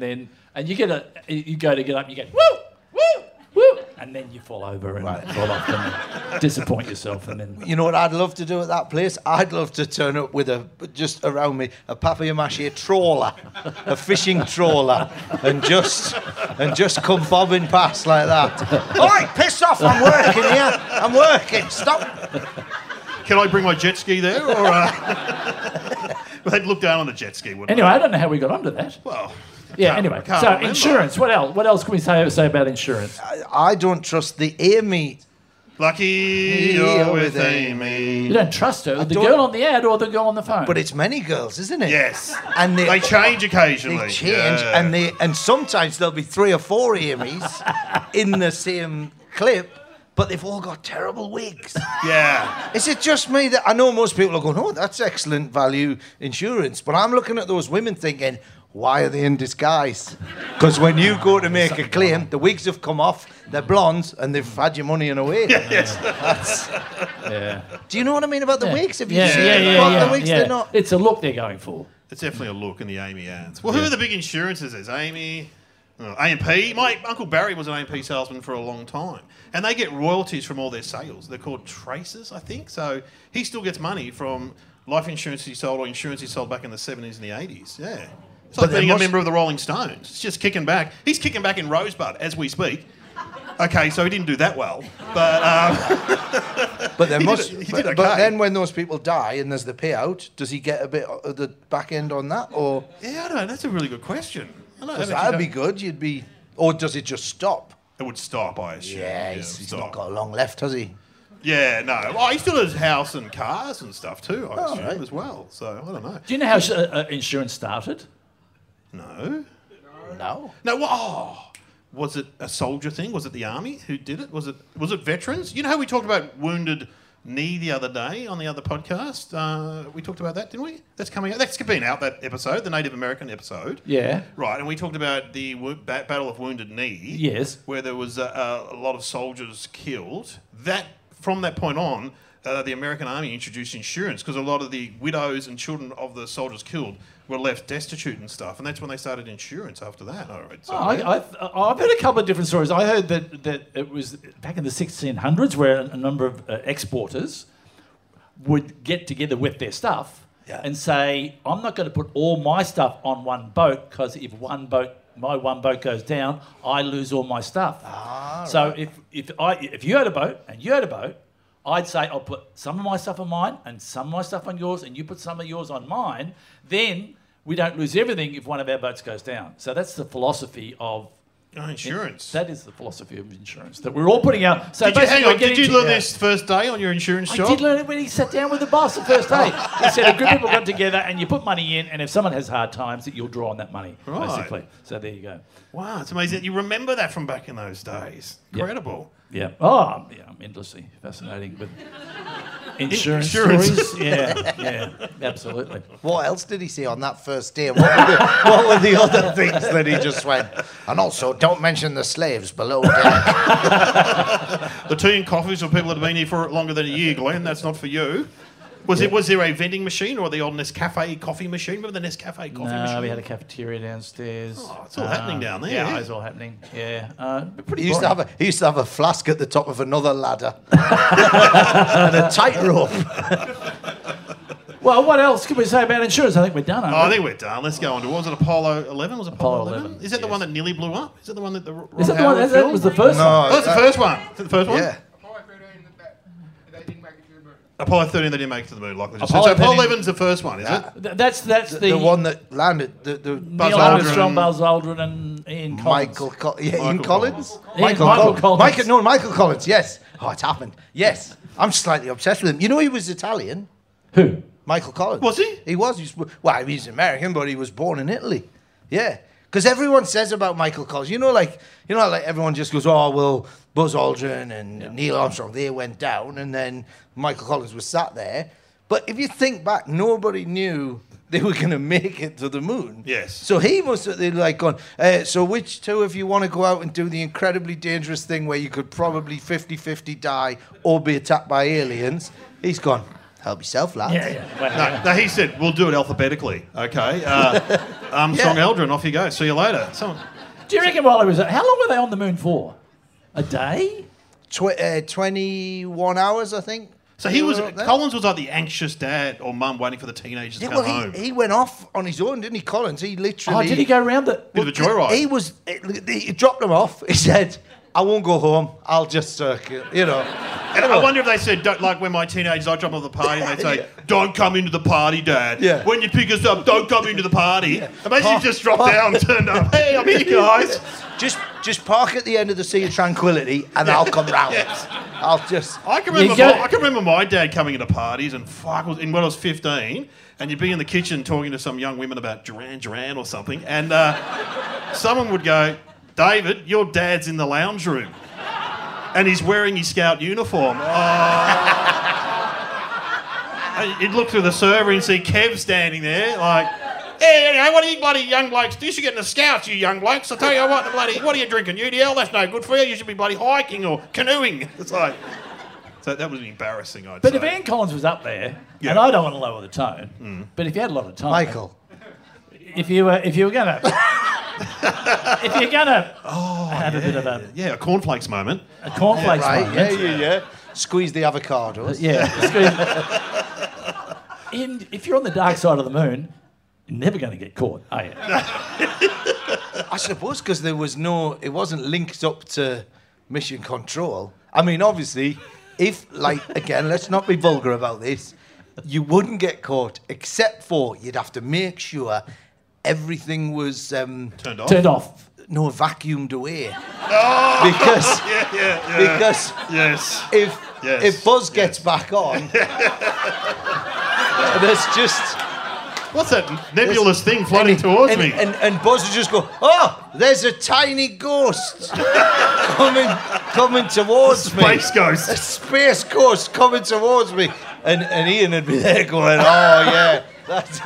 Speaker 1: go to get up, and you get woo, woo, woo, and then you fall over and fall off and disappoint yourself, and then
Speaker 4: You know what I'd love to do at that place? I'd love to turn up with just around me a papier-mâché trawler, a fishing trawler, and just come bobbing past like that. All right, piss off! I'm working here. I'm working. Stop.
Speaker 2: Can I bring my jet ski there? Or they'd look down on the jet ski, wouldn't
Speaker 1: anyway, I don't know how we got onto that.
Speaker 2: they? Well,
Speaker 1: Yeah. Anyway,
Speaker 2: can't
Speaker 1: so
Speaker 2: remember.
Speaker 1: insurance. What else? What else can we say about insurance?
Speaker 4: I don't trust the Amy.
Speaker 2: lucky you're with Amy.
Speaker 1: You don't trust her. The
Speaker 4: don't-
Speaker 1: girl on the ad or the girl on the phone.
Speaker 4: But it's many girls, isn't it?
Speaker 2: Yes.
Speaker 4: And
Speaker 2: They change occasionally.
Speaker 4: They change,
Speaker 2: Yeah.
Speaker 4: and sometimes there'll be 3 or 4 Amy's in the same clip, but they've all got terrible wigs.
Speaker 2: Yeah.
Speaker 4: Is it just me that I know most people are going, oh, that's excellent value insurance, but I'm looking at those women thinking, why are they in disguise? Because when you go to make a claim, the wigs have come off, they're blonde, and they've had your money in a way.
Speaker 2: Yes.
Speaker 1: yeah.
Speaker 4: Do you know what I mean about the wigs? Have you
Speaker 1: Yeah,
Speaker 4: seen
Speaker 1: yeah.
Speaker 4: the wigs? They're not.
Speaker 1: It's a look they're going for.
Speaker 2: It's definitely a look in the Amy ads. Well, who are the big insurances? There's Amy, A&P. My Uncle Barry was an A&P salesman for a long time. And they get royalties from all their sales. They're called traces, I think. So he still gets money from life insurance he sold or insurance he sold back in the 70s and the 80s. Yeah. It's like
Speaker 4: there
Speaker 2: being a
Speaker 4: must-
Speaker 2: member of the Rolling Stones. It's just kicking back. He's kicking back in Rosebud as we speak. Okay, so he didn't do that well. But
Speaker 4: But there
Speaker 2: He did
Speaker 4: must.
Speaker 2: it- he did
Speaker 4: but
Speaker 2: okay.
Speaker 4: then when those people die and there's the payout, does he get a bit of the back end on that, or
Speaker 2: yeah, I don't know. That's a really good question. I don't know.
Speaker 4: 'cause that'd be good? You'd be, or does it just stop?
Speaker 2: It would stop, I assume.
Speaker 4: Yeah,
Speaker 2: it
Speaker 4: he's
Speaker 2: would
Speaker 4: not
Speaker 2: stop.
Speaker 4: got long left, has he?
Speaker 2: Yeah, no. Well, he still has house and cars and stuff too, I assume,
Speaker 4: right.
Speaker 2: as well. So, I don't know.
Speaker 1: Do you know how insurance started?
Speaker 2: No.
Speaker 4: No.
Speaker 2: No, was it a soldier thing? Was it the army who did it? Was it veterans? You know how we talked about wounded knee the other day on the other podcast. We talked about that, didn't we? That's coming out. That's been out, that episode, the Native American episode.
Speaker 1: Yeah.
Speaker 2: Right, and we talked about the Battle of Wounded Knee.
Speaker 1: Yes.
Speaker 2: Where there was a lot of soldiers killed. From that point on, the American Army introduced insurance because a lot of the widows and children of the soldiers killed were left destitute and stuff, and that's when they started insurance after that. All right, so
Speaker 1: I've heard a couple of different stories. I heard that it was back in the 1600s where a number of exporters would get together with their stuff and say, I'm not going to put all my stuff on one boat because if my one boat goes down, I lose all my stuff. So
Speaker 4: right.
Speaker 1: if you had a boat and you had a boat, I'd say I'll put some of my stuff on mine and some of my stuff on yours and you put some of yours on mine. Then we don't lose everything if one of our boats goes down. So that's the philosophy of
Speaker 2: insurance.
Speaker 1: That is the philosophy of insurance that we're all putting out. So
Speaker 2: Did you learn this first day on your insurance job?
Speaker 1: I did learn it when he sat down with the boss the first day. He said a group of people got together and you put money in, and if someone has hard times, that you'll draw on that money, basically. So there you go.
Speaker 2: Wow, it's amazing. You remember that from back in those days. Incredible.
Speaker 1: Yeah. Oh, yeah, I'm endlessly fascinating with insurance stories. Yeah, absolutely.
Speaker 4: What else did he say on that first day? And what were the other things that he just went? And also, don't mention the slaves below deck.
Speaker 2: The tea and coffees for people that have been here for longer than a year, Glenn. That's not for you. Was there a vending machine or the old Nescafe coffee machine? Remember the Nescafe coffee machine?
Speaker 1: No, we had a cafeteria downstairs.
Speaker 2: Oh, it's all happening down there.
Speaker 1: Yeah, it's all happening. Yeah.
Speaker 4: He used to have a flask at the top of another ladder and a tightrope.
Speaker 1: Well, what else can we say about insurance? I think we're done, aren't we?
Speaker 2: I think we're done. Let's go on to, was it Apollo 11? Was it Apollo
Speaker 1: 11?
Speaker 2: Is that the one that nearly blew up? Is that the one that
Speaker 1: Is that the one? That was the first one?
Speaker 2: Oh, that's the first one. Is that the first one?
Speaker 4: Yeah.
Speaker 5: Apollo 13, they didn't make it to the moon.
Speaker 2: Apollo 13, they didn't make it to the moon, like we just
Speaker 1: Apollo
Speaker 2: said. So Apollo
Speaker 1: 13
Speaker 2: 11's the first one, is it?
Speaker 1: That's
Speaker 4: The one that landed. The
Speaker 1: Neil
Speaker 2: Aldrin
Speaker 1: Armstrong, Buzz Aldrin, and Ian Collins.
Speaker 4: Ian Collins?
Speaker 1: Michael Collins.
Speaker 4: Michael Collins, yes. Oh, it's happened. Yes. I'm slightly obsessed with him. You know he was Italian?
Speaker 1: Who?
Speaker 4: Michael Collins.
Speaker 2: Was he?
Speaker 4: He was. He's American, but he was born in Italy. Yeah. Because everyone says about Michael Collins, like everyone just goes, oh, well, Buzz Aldrin and Neil Armstrong, they went down, and then Michael Collins was sat there. But if you think back, nobody knew they were going to make it to the moon.
Speaker 2: Yes.
Speaker 4: So he must have gone, so which two of you want to go out and do the incredibly dangerous thing where you could probably 50-50 die or be attacked by aliens? He's gone, help yourself, lad.
Speaker 1: Yeah.
Speaker 2: No, he said, we'll do it alphabetically, okay? Armstrong, Aldrin, off you go. See you later.
Speaker 1: Do you reckon while he was... How long were they on the moon for? A day?
Speaker 4: 21 hours, I think.
Speaker 2: So Collins was like the anxious dad or mum waiting for the teenagers to come home.
Speaker 4: He went off on his own, didn't he, Collins? He literally...
Speaker 1: Oh, did he go around the...
Speaker 2: Bit of a joyride.
Speaker 4: He dropped him off. He said, I won't go home. I'll just circuit,
Speaker 2: And I wonder if they said, don't, like when my teenagers, I drop off the party and they say, don't come into the party, Dad.
Speaker 4: Yeah.
Speaker 2: When you pick us up, don't come into the party. Imagine you just dropped down and turned up. Hey, I'm here, guys.
Speaker 4: Just park at the end of the Sea of Tranquility and I'll come round.
Speaker 2: Yes.
Speaker 4: I
Speaker 2: can remember my dad coming into parties and when I was 15, and you'd be in the kitchen talking to some young women about Duran Duran or something, and someone would go, David, your dad's in the lounge room. And he's wearing his scout uniform. You'd look through the server and see Kev standing there, like, hey, what are you bloody young blokes? You should get in the scouts, you young blokes. I tell you what are you drinking? UDL? That's no good for you. You should be bloody hiking or canoeing. It's like, so that was embarrassing, I'd say.
Speaker 1: But if Ian Collins was up there, and I don't want to lower the tone, but if you had a lot of time,
Speaker 4: Michael,
Speaker 1: if you were gonna, if you're gonna have a bit of
Speaker 2: a cornflakes moment.
Speaker 1: a cornflakes
Speaker 4: right?
Speaker 1: moment,
Speaker 4: Yeah. Squeeze the avocados.
Speaker 1: And if you're on the dark side of the moon, you're never going to get caught, are you?
Speaker 4: I suppose because it wasn't linked up to mission control. I mean, obviously, if, again, let's not be vulgar about this, you wouldn't get caught, except for you'd have to make sure everything was...
Speaker 2: Turned
Speaker 1: off.
Speaker 4: No, vacuumed away.
Speaker 2: Oh!
Speaker 4: Because...
Speaker 2: Yeah.
Speaker 4: Because...
Speaker 2: Yes.
Speaker 4: If Buzz gets back on... there's just...
Speaker 2: What's that nebulous thing floating towards me?
Speaker 4: And Buzz would just go, oh, there's a tiny ghost coming towards me.
Speaker 2: Space Ghost.
Speaker 4: A space ghost coming towards me. And Ian would be there going, oh, yeah. That's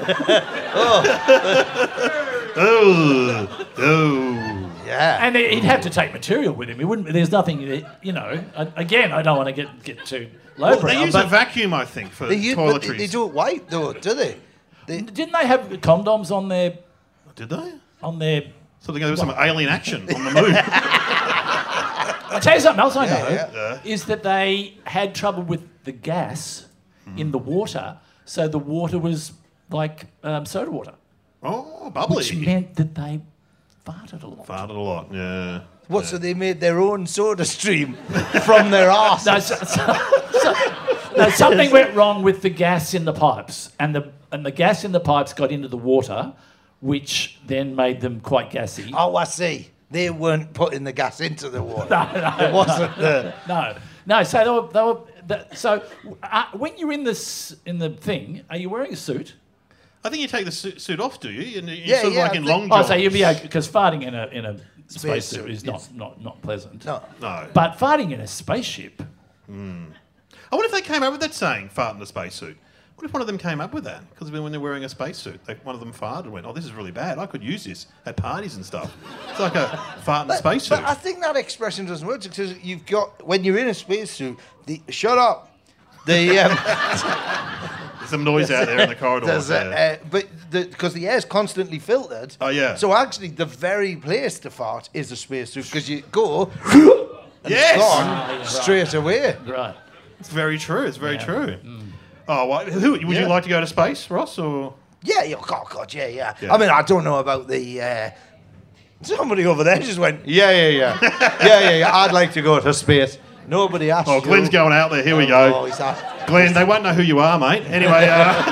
Speaker 2: Oh.
Speaker 4: yeah.
Speaker 1: And he'd have to take material with him. He wouldn't. There's nothing, you know. Again, I don't want to get too lowbrow.
Speaker 2: They use a vacuum, I think, for toiletries.
Speaker 4: They do it white, though, do they?
Speaker 1: Didn't they have condoms on their
Speaker 2: Did they?
Speaker 1: So
Speaker 2: they're going to do some alien action on the moon.
Speaker 1: I'll tell you something else I know
Speaker 2: Yeah.
Speaker 1: is that they had trouble with the gas in the water, so the water was like soda water,
Speaker 2: Oh, bubbly.
Speaker 1: which meant that they farted a lot.
Speaker 2: Farted a lot, yeah.
Speaker 4: What, so they made their own soda stream from their arse?
Speaker 1: No, no, something went wrong with the gas in the pipes, and the gas in the pipes got into the water, which then made them quite gassy.
Speaker 4: Oh, I see. They weren't putting the gas into the water.
Speaker 1: No,
Speaker 4: It wasn't the...
Speaker 1: No. So they were. So when you're in the thing, are you wearing a suit?
Speaker 2: I think you take the suit off, do you? And you're
Speaker 4: Yeah,
Speaker 2: sort of
Speaker 4: yeah,
Speaker 2: like
Speaker 4: I
Speaker 2: in
Speaker 4: think-
Speaker 2: long
Speaker 1: Oh,
Speaker 2: johns.
Speaker 1: so you'll be okay, because farting in a space
Speaker 4: suit
Speaker 1: suit is not pleasant.
Speaker 4: No.
Speaker 2: No.
Speaker 1: But farting in a spaceship.
Speaker 2: I wonder if they came up with that saying, fart in a spacesuit. What if one of them came up with that? Because when they're wearing a spacesuit, one of them farted and went, oh, this is really bad. I could use this at parties and stuff. It's like a fart in a spacesuit.
Speaker 4: But I think that expression doesn't work because you've got... When you're in a spacesuit, shut up.
Speaker 2: There's some noise out there in the corridors.
Speaker 4: Because the air's constantly filtered.
Speaker 2: Oh, yeah.
Speaker 4: So actually, the very place to fart is a spacesuit because you go... and
Speaker 2: Yes!
Speaker 4: It's gone straight away.
Speaker 1: Right.
Speaker 2: It's very true. It's very true. Oh, well, would you like to go to space, Ross? Or
Speaker 4: Yeah, God, yeah. I mean, I don't know about the... somebody over there just went, yeah. I'd like to go to space. Nobody asked you.
Speaker 2: Glenn's going out there. Here we go.
Speaker 4: Oh, he's asked.
Speaker 2: Glenn, they won't know who you are, mate. Anyway,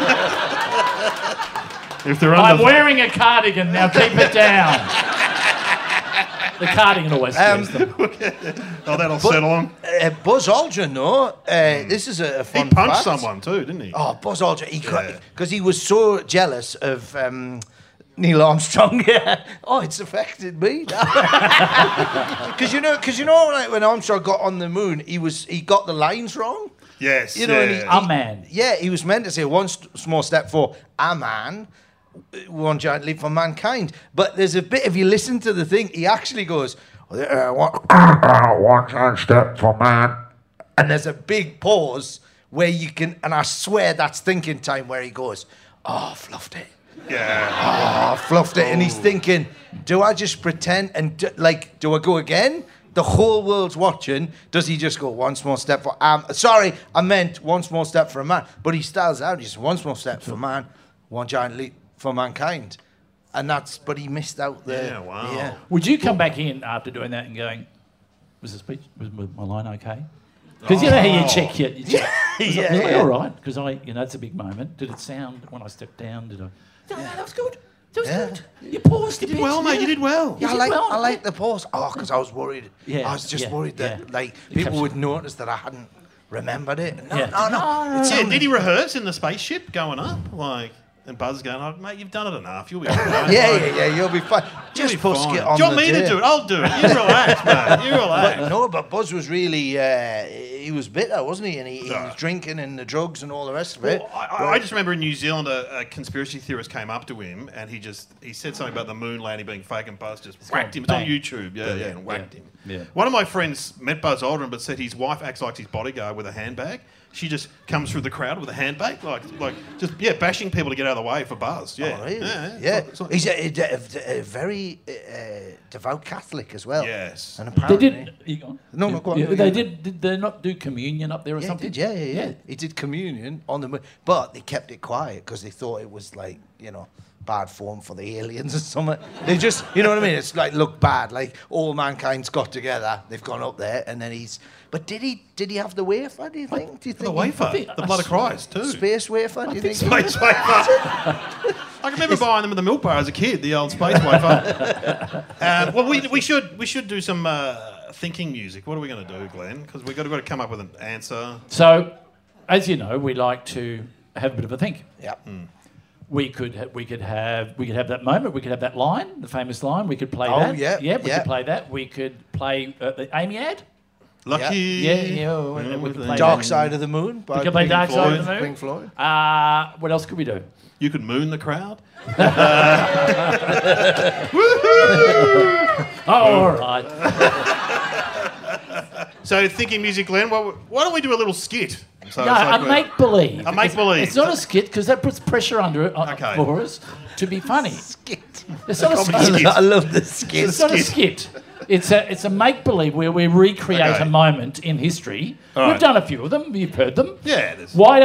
Speaker 2: if they're
Speaker 1: I'm
Speaker 2: under...
Speaker 1: wearing a cardigan now. Keep it down. The cardigan always scares them.
Speaker 2: Oh, that'll settle on.
Speaker 4: Buzz Aldrin, though, this is a
Speaker 2: He
Speaker 4: fun
Speaker 2: punched
Speaker 4: fact.
Speaker 2: someone too, didn't he?
Speaker 4: Oh, Buzz Aldrin, because he was so jealous of Neil Armstrong. Yeah. Oh, it's affected me. Because you know, like when Armstrong got on the moon, he got the lines wrong.
Speaker 2: Yes.
Speaker 4: You know, and
Speaker 2: yeah.
Speaker 1: A man.
Speaker 4: Yeah, he was meant to say one small step for a man, one giant leap for mankind. But there's a bit, if you listen to the thing, he actually goes, one giant step for man. And there's a big pause where you can, and I swear that's thinking time where he goes, oh, fluffed it.
Speaker 2: Yeah.
Speaker 4: Oh, fluffed it. And he's thinking, do I just pretend and do I go again? The whole world's watching. Does he just go one small step for sorry, I meant one small step for a man. But he styles out. He's one small step for man, one giant leap for mankind. And but he missed out the...
Speaker 2: Yeah, wow.
Speaker 4: Yeah.
Speaker 1: Would you come back in after doing that and going, was the speech, was my line okay? Because you know how you check your... Was it all right? Because it's a big moment. Did it sound, when I stepped down, did I... No, that was good. That was good. You paused a bit.
Speaker 2: You did well, mate. You did well.
Speaker 4: Yeah,
Speaker 1: You did well.
Speaker 4: I like the pause. Oh, because I was worried.
Speaker 1: Yeah,
Speaker 4: I was just worried that
Speaker 1: You
Speaker 4: people
Speaker 1: captured-
Speaker 4: would notice that I hadn't remembered it. No.
Speaker 2: Yeah, did he rehearse in the spaceship going up? And Buzz going, oh, mate, you've done it enough. You'll be all right.
Speaker 4: Yeah, you'll be fine.
Speaker 2: You'll
Speaker 4: Just
Speaker 2: be
Speaker 4: push
Speaker 2: fine.
Speaker 4: it on
Speaker 2: Do you want
Speaker 4: the
Speaker 2: me
Speaker 4: day.
Speaker 2: to do it? I'll do it. You relax, mate. You relax.
Speaker 4: No, but Buzz was really, he was bitter, wasn't he? And he was drinking and the drugs and all the rest of it.
Speaker 2: Well, I just remember in New Zealand, a conspiracy theorist came up to him and he said something about the moon landing being fake, and Buzz just whacked him. It's on
Speaker 1: bang.
Speaker 2: YouTube, and whacked him.
Speaker 1: Yeah.
Speaker 2: One of my friends met Buzz Aldrin, but said his wife acts like his bodyguard with a handbag. She just comes through the crowd with a handbag, bashing people to get out of the way for Buzz. Yeah,
Speaker 4: Oh, really?
Speaker 2: yeah.
Speaker 4: He's a very devout Catholic as well.
Speaker 2: Yes.
Speaker 4: And
Speaker 1: They
Speaker 4: apparently...
Speaker 1: did... You go on.
Speaker 4: No, go on.
Speaker 1: Yeah, they did they not do communion up there or
Speaker 4: Yeah,
Speaker 1: something?
Speaker 4: he did, yeah. He did communion on the moon, but they kept it quiet because they thought it was bad form for the aliens or something. They just, you know what I mean? It's look bad. Like all mankind's got together. They've gone up there, and then he's. But did he have the wafer? Do you think?
Speaker 2: The wafer, the blood of Christ too.
Speaker 4: Space wafer? Do you think?
Speaker 2: Space wafer. I can remember buying them at the milk bar as a kid, the old space wafer. Well, we should do some thinking music. What are we going to do, Glenn? Because we've got to come up with an answer.
Speaker 1: So, as you know, we like to have a bit of a think.
Speaker 4: Yeah.
Speaker 1: We could have that moment. We could have that line, the famous line. We could play
Speaker 4: Oh,
Speaker 1: that.
Speaker 4: yeah,
Speaker 1: We
Speaker 4: yeah.
Speaker 1: could play that. We could play the Amy ad.
Speaker 2: Lucky.
Speaker 1: Yeah, we can play
Speaker 4: Dark Side of the Moon by
Speaker 1: We can play
Speaker 4: Pink
Speaker 1: Dark Side
Speaker 4: Floyd.
Speaker 1: of the Moon.
Speaker 4: Pink Floyd.
Speaker 1: What else could we do?
Speaker 2: You could moon the crowd.
Speaker 1: Oh, all right.
Speaker 2: So thinking music, Glenn, why don't we do a little skit? So
Speaker 1: No,
Speaker 2: it's like
Speaker 1: a make-believe.
Speaker 2: A make-believe.
Speaker 1: It's not a skit because that puts pressure under it
Speaker 2: Okay.
Speaker 1: for us to be funny.
Speaker 4: Skit.
Speaker 1: It's not a
Speaker 2: comedy
Speaker 1: skit.
Speaker 2: skit.
Speaker 4: I love the skit.
Speaker 1: It's not a skit. It's a make-believe where we recreate
Speaker 2: Okay.
Speaker 1: a moment in history.
Speaker 2: All
Speaker 1: We've
Speaker 2: right.
Speaker 1: done a few of them. You've heard them.
Speaker 2: Yeah, it is.
Speaker 1: Why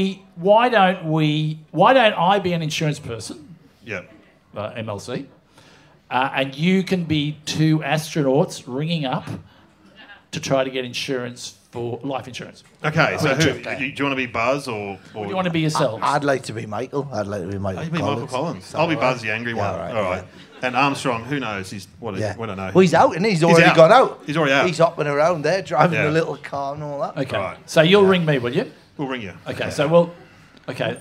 Speaker 1: don't I be an insurance person,
Speaker 2: Yeah.
Speaker 1: MLC, and you can be two astronauts ringing up to try to get insurance for life insurance.
Speaker 2: Okay, so
Speaker 1: Quick
Speaker 2: who,
Speaker 1: trip,
Speaker 2: do you want to be Buzz or
Speaker 1: Do you want to be yourselves?
Speaker 4: I'd like to be Michael. I'd like to be Michael.
Speaker 2: I'll be
Speaker 4: Collins.
Speaker 2: Michael Collins.
Speaker 4: Is that
Speaker 2: I'll be
Speaker 4: all right?
Speaker 2: Buzz, the angry
Speaker 4: Yeah,
Speaker 2: one.
Speaker 4: all right,
Speaker 2: All right. And Armstrong, who knows? We don't know.
Speaker 4: Well, he's out, and he's already
Speaker 2: out.
Speaker 4: gone out.
Speaker 2: He's already out.
Speaker 4: He's hopping around there, driving
Speaker 2: Yeah.
Speaker 4: the little car and all that.
Speaker 1: Okay.
Speaker 2: Right.
Speaker 1: So you'll ring me, will you?
Speaker 2: We'll ring you.
Speaker 1: Okay. So we'll. Okay.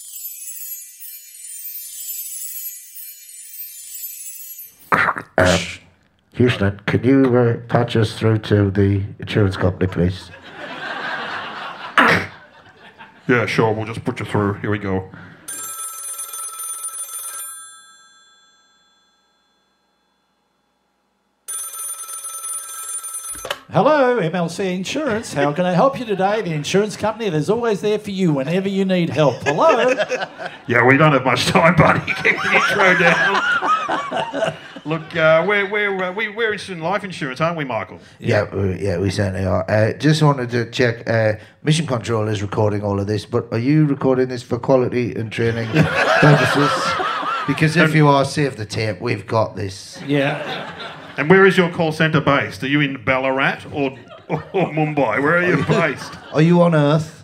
Speaker 6: Houston, can you patch us through to the insurance company, please?
Speaker 2: Yeah, sure. We'll just put you through. Here we go.
Speaker 1: Hello, MLC Insurance. How can I help you today? The insurance company that's always there for you whenever you need help. Hello.
Speaker 2: Yeah, we don't have much time, buddy. Keep the intro down. Look, we're interested in life insurance, aren't we, Michael?
Speaker 6: Yeah, we certainly are. Just wanted to check. Mission Control is recording all of this, but are you recording this for quality and training purposes? Because if you are, save the tape. We've got this.
Speaker 1: Yeah.
Speaker 2: And where is your call centre based? Are you in Ballarat or Mumbai? Where are you based?
Speaker 6: Are you on Earth?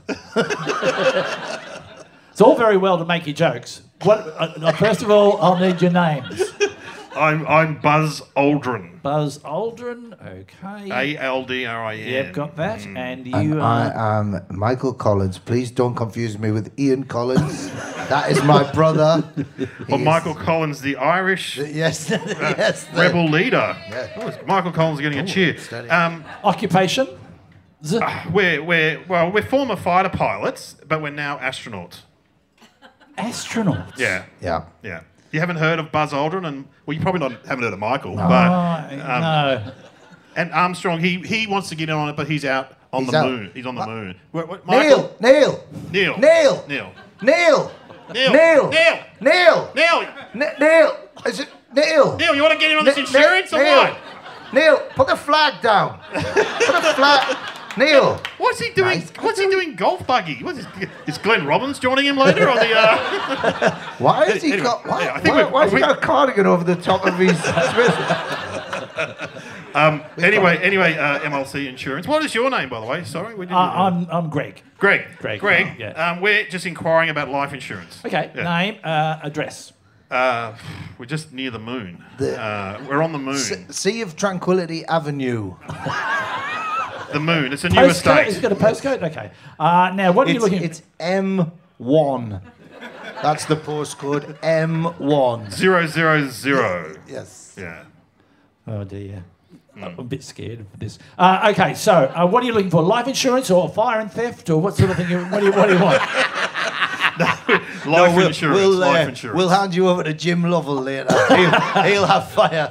Speaker 1: It's all very well to make your jokes. First of all, I'll need your names.
Speaker 2: I'm Buzz Aldrin.
Speaker 1: Buzz Aldrin. Okay.
Speaker 2: Aldrin.
Speaker 1: Yep, got that. And you
Speaker 6: And
Speaker 1: are.
Speaker 6: I am Michael Collins. Please don't confuse me with Ian Collins. That is my brother.
Speaker 2: Well,
Speaker 6: He
Speaker 2: Michael
Speaker 6: is-
Speaker 2: Collins, the Irish
Speaker 6: Yes, yes.
Speaker 2: rebel leader.
Speaker 6: Yeah.
Speaker 2: Oh, is Michael Collins getting a cheer.
Speaker 6: steady.
Speaker 1: Occupation?
Speaker 2: We're former fighter pilots, but we're now astronauts.
Speaker 1: Astronauts.
Speaker 2: Yeah.
Speaker 6: Yeah.
Speaker 2: Yeah. You haven't heard of Buzz Aldrin, and well, you probably haven't heard of Michael,
Speaker 1: Oh,
Speaker 2: but
Speaker 1: no.
Speaker 2: and Armstrong, he wants to get in on it, but he's out on
Speaker 6: He's
Speaker 2: the
Speaker 6: out.
Speaker 2: moon. He's on the moon. Michael?
Speaker 6: Neil.
Speaker 2: Neil.
Speaker 6: Neil.
Speaker 2: Neil.
Speaker 6: Neil.
Speaker 2: Neil.
Speaker 6: Neil.
Speaker 2: Neil.
Speaker 6: Neil.
Speaker 2: Neil.
Speaker 6: Neil. Is it Neil?
Speaker 2: Neil, you want to get in on this
Speaker 6: Ne-
Speaker 2: insurance or
Speaker 6: Neil.
Speaker 2: what?
Speaker 6: Neil, put the flag down. Put the flag. Neil.
Speaker 2: What's he doing?
Speaker 6: Nice.
Speaker 2: What's he doing golf buggy? Is Glenn Robbins joining him later on the?
Speaker 6: Why has he
Speaker 2: Anyway,
Speaker 6: got? Why,
Speaker 2: yeah, I think
Speaker 6: why has he
Speaker 2: we-
Speaker 6: got a cardigan over the top of his?
Speaker 2: Anyway, MLC Insurance. What is your name, by the way? Sorry, we didn't.
Speaker 1: I'm Greg.
Speaker 2: Greg.
Speaker 1: Greg,
Speaker 2: Yeah. We're just inquiring about life insurance.
Speaker 1: Okay.
Speaker 2: Yeah.
Speaker 1: Name, address.
Speaker 2: We're just near the moon. We're on the moon.
Speaker 6: Sea of Tranquility Avenue.
Speaker 2: The moon. It's a new
Speaker 1: Postcode? It's
Speaker 2: estate.
Speaker 1: got a postcode? Okay. Now, what are you looking
Speaker 6: It's M1. That's the postcode M1.
Speaker 2: 000.
Speaker 6: Yes.
Speaker 2: Yeah.
Speaker 1: Oh, dear. I'm a bit scared of this. Okay, so what are you looking for? Life insurance or fire and theft or what sort of thing? What do you want?
Speaker 2: Life insurance. Life insurance.
Speaker 6: We'll hand you over to Jim Lovell later. He'll have fire.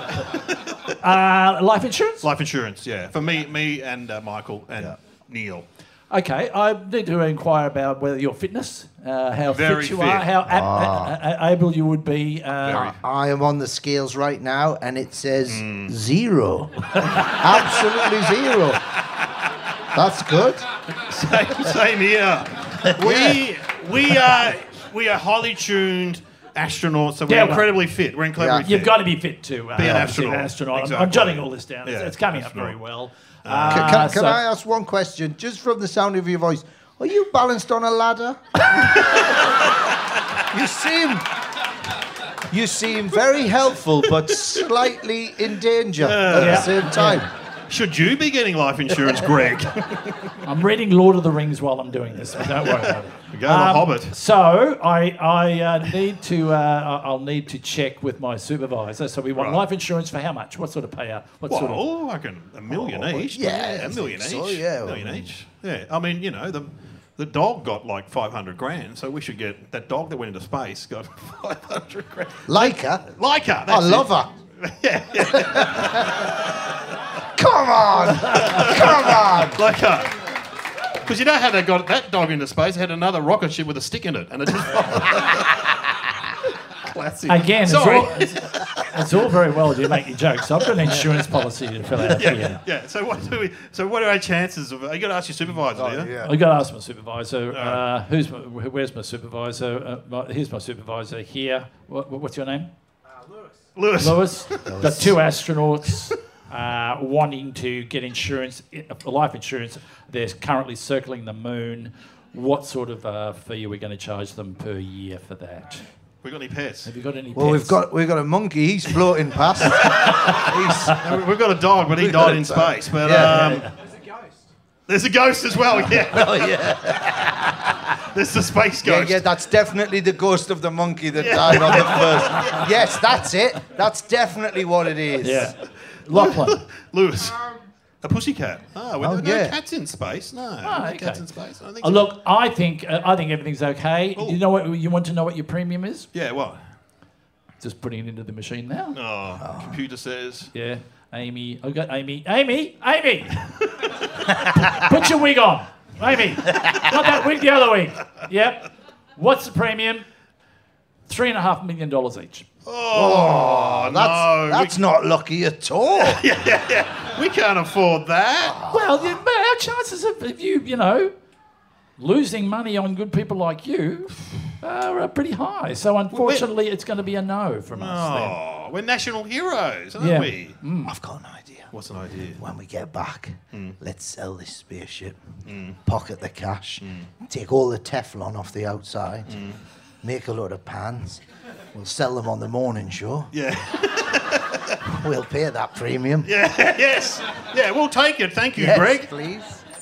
Speaker 1: Life insurance?
Speaker 2: Life insurance. Yeah. For me and Michael and Neil.
Speaker 1: Okay, I need to inquire about whether your fitness, how
Speaker 2: Very
Speaker 1: fit you
Speaker 2: fit.
Speaker 1: are, how able you would be.
Speaker 6: I am on the scales right now, and it says 0. Absolutely 0. That's good.
Speaker 2: Same here. We are highly tuned astronauts, so we're
Speaker 1: Yeah, well-
Speaker 2: incredibly fit. We're incredibly fit.
Speaker 1: You've got to be fit to
Speaker 2: Be an
Speaker 1: obviously
Speaker 2: astronaut.
Speaker 1: I'm
Speaker 2: Exactly.
Speaker 1: jotting all this down.
Speaker 2: Yeah,
Speaker 1: It's coming
Speaker 2: astronaut.
Speaker 1: up very well.
Speaker 6: Can I ask one question? Just from the sound of your voice, are you balanced on a ladder? You seem very helpful, but slightly in danger at the same time.
Speaker 2: Should you be getting life insurance, Greg?
Speaker 1: I'm reading Lord of the Rings while I'm doing this, but don't worry about it.
Speaker 2: Go The Hobbit.
Speaker 1: So I need to I'll need to check with my supervisor. So we want
Speaker 2: Right.
Speaker 1: life insurance for how much? What sort of payout? What sort of?
Speaker 2: Well, I reckon $1 million each.
Speaker 4: yeah,
Speaker 2: $1 million
Speaker 4: I
Speaker 2: each.
Speaker 4: think so, yeah.
Speaker 2: $1 million each. Yeah, I mean, you know, the dog got like 500 grand, so we should get that dog that went into space got 500 grand.
Speaker 4: Leica.
Speaker 2: Leica.
Speaker 4: I love her. Come on. Come on.
Speaker 2: Leica. Because you know how they got that dog into space? They had another rocket ship with a stick in it, and it just. Classic.
Speaker 1: Again,
Speaker 2: Sorry.
Speaker 1: it's all very well to make your jokes. I've got an insurance policy to fill out here.
Speaker 2: Yeah. So what are our chances of? You got to ask your supervisor, do you?
Speaker 4: Yeah.
Speaker 1: I've got to ask my supervisor. Where's my supervisor? Here's my supervisor here. What's your name?
Speaker 2: Lewis.
Speaker 1: Lewis. Got 2 astronauts wanting to get insurance, life insurance. They're currently circling the moon. What sort of fee are we going to charge them per year for that?
Speaker 2: We got any pets?
Speaker 1: Have you got any
Speaker 4: Well,
Speaker 1: pets?
Speaker 4: we've got a monkey. He's floating past.
Speaker 2: We've got a dog, but he died in space. But there's a ghost as well. Yeah.
Speaker 4: Oh yeah.
Speaker 2: There's the space
Speaker 4: Yeah,
Speaker 2: ghost.
Speaker 4: yeah, that's definitely the ghost of the monkey that died on the first. Yes, that's it. That's definitely what it is.
Speaker 1: Yeah. Lachlan.
Speaker 2: Lewis. A pussycat. Oh, no
Speaker 4: yeah.
Speaker 2: cats in space. No,
Speaker 1: okay.
Speaker 2: cats in space. I don't think
Speaker 1: Oh,
Speaker 2: so.
Speaker 1: look, I think everything's okay.
Speaker 2: Oh.
Speaker 1: You know what? You want to know what your premium is?
Speaker 2: Yeah, what?
Speaker 1: Just putting it into the machine now.
Speaker 2: Oh, computer says.
Speaker 1: Yeah, Amy. I've got Amy. Amy. Put your wig on, Amy. Not that wig, the other wig. Yep. What's the premium? $3.5 million each.
Speaker 2: Oh, no.
Speaker 4: That's not lucky at all.
Speaker 2: We can't afford that.
Speaker 1: Well, our chances of you know, losing money on good people like you are pretty high. So unfortunately, it's going to be a no from us then.
Speaker 2: Oh, we're national heroes, aren't
Speaker 1: Yeah.
Speaker 2: we?
Speaker 4: I've got an idea.
Speaker 2: What's an idea?
Speaker 4: When we get back, let's sell this spaceship, pocket the cash, take all the Teflon off the outside, make a load of pans. We'll sell them on the morning show.
Speaker 2: Yeah.
Speaker 4: We'll pay that premium.
Speaker 2: Yeah, yes. Yeah, we'll take it. Thank you,
Speaker 4: Yes,
Speaker 2: Greg.
Speaker 4: please.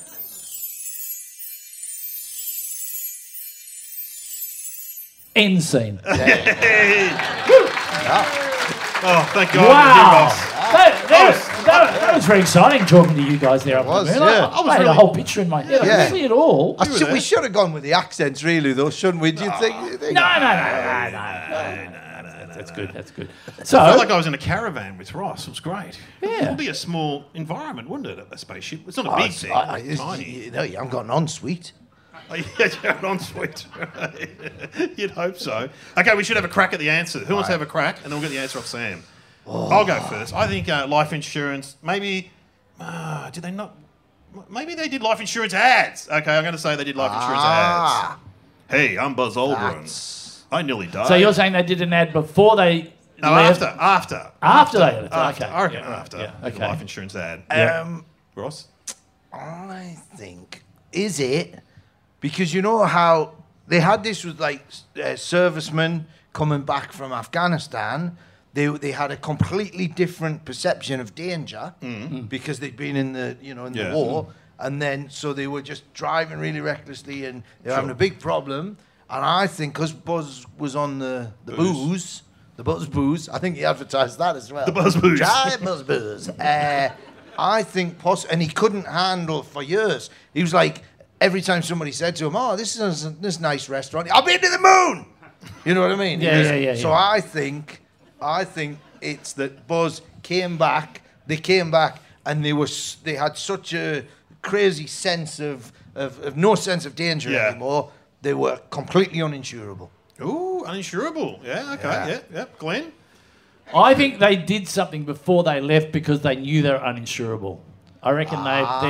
Speaker 1: End scene.
Speaker 2: Hey.
Speaker 4: Yeah.
Speaker 2: Oh, thank God.
Speaker 1: Wow.
Speaker 2: Jim Ross.
Speaker 1: That was very exciting talking to you guys there. It
Speaker 4: was,
Speaker 1: I
Speaker 4: yeah.
Speaker 1: had a whole picture in my head. I
Speaker 4: Yeah.
Speaker 1: can see it all.
Speaker 4: We should have gone with the accents, really, though, shouldn't we? Do you think?
Speaker 1: No. That's good. That's good. So,
Speaker 2: I felt like I was in a caravan with Ross. It was great.
Speaker 1: Yeah.
Speaker 2: It would be a small environment, wouldn't it, a spaceship? It's not a big thing. It's tiny.
Speaker 4: You know, you haven't got an ensuite.
Speaker 2: Oh, yeah, you're an ensuite. You'd hope so. Okay, we should have a crack at the answer. Who wants to have a crack? And then we'll get the answer off Sam. I'll go first. I think life insurance, maybe, did they not? Maybe they did life insurance ads. Okay, I'm going to say they did life insurance ads. Hey, I'm Buzz Aldrin. I nearly died.
Speaker 1: so you're saying they did an ad before they
Speaker 2: No,
Speaker 1: left?
Speaker 2: after.
Speaker 1: After they left.
Speaker 2: After.
Speaker 1: Okay.
Speaker 2: I reckon
Speaker 1: Yeah,
Speaker 2: after.
Speaker 1: yeah,
Speaker 2: The
Speaker 1: okay.
Speaker 2: life insurance ad. Ross?
Speaker 4: I think, is it? Because you know how they had this with like servicemen coming back from Afghanistan. They had a completely different perception of danger because they'd been in the the war, and then so they were just driving really recklessly and they were having a big problem. And I think because Buzz was on the booze, the Buzz booze, I think he advertised that as well.
Speaker 2: The Buzz booze.
Speaker 4: Giant Buzz booze. I think and he couldn't handle for years. He was like, every time somebody said to him, "Oh, this is this nice restaurant," "I've been to the moon." You know what I mean?
Speaker 1: Yeah.
Speaker 4: So I think it's that Buzz came back. They came back, and they had such a crazy sense of no sense of danger anymore. They were completely uninsurable.
Speaker 2: Ooh, uninsurable. Yeah, okay. Yeah. Glenn?
Speaker 1: I think they did something before they left because they knew they were uninsurable. I reckon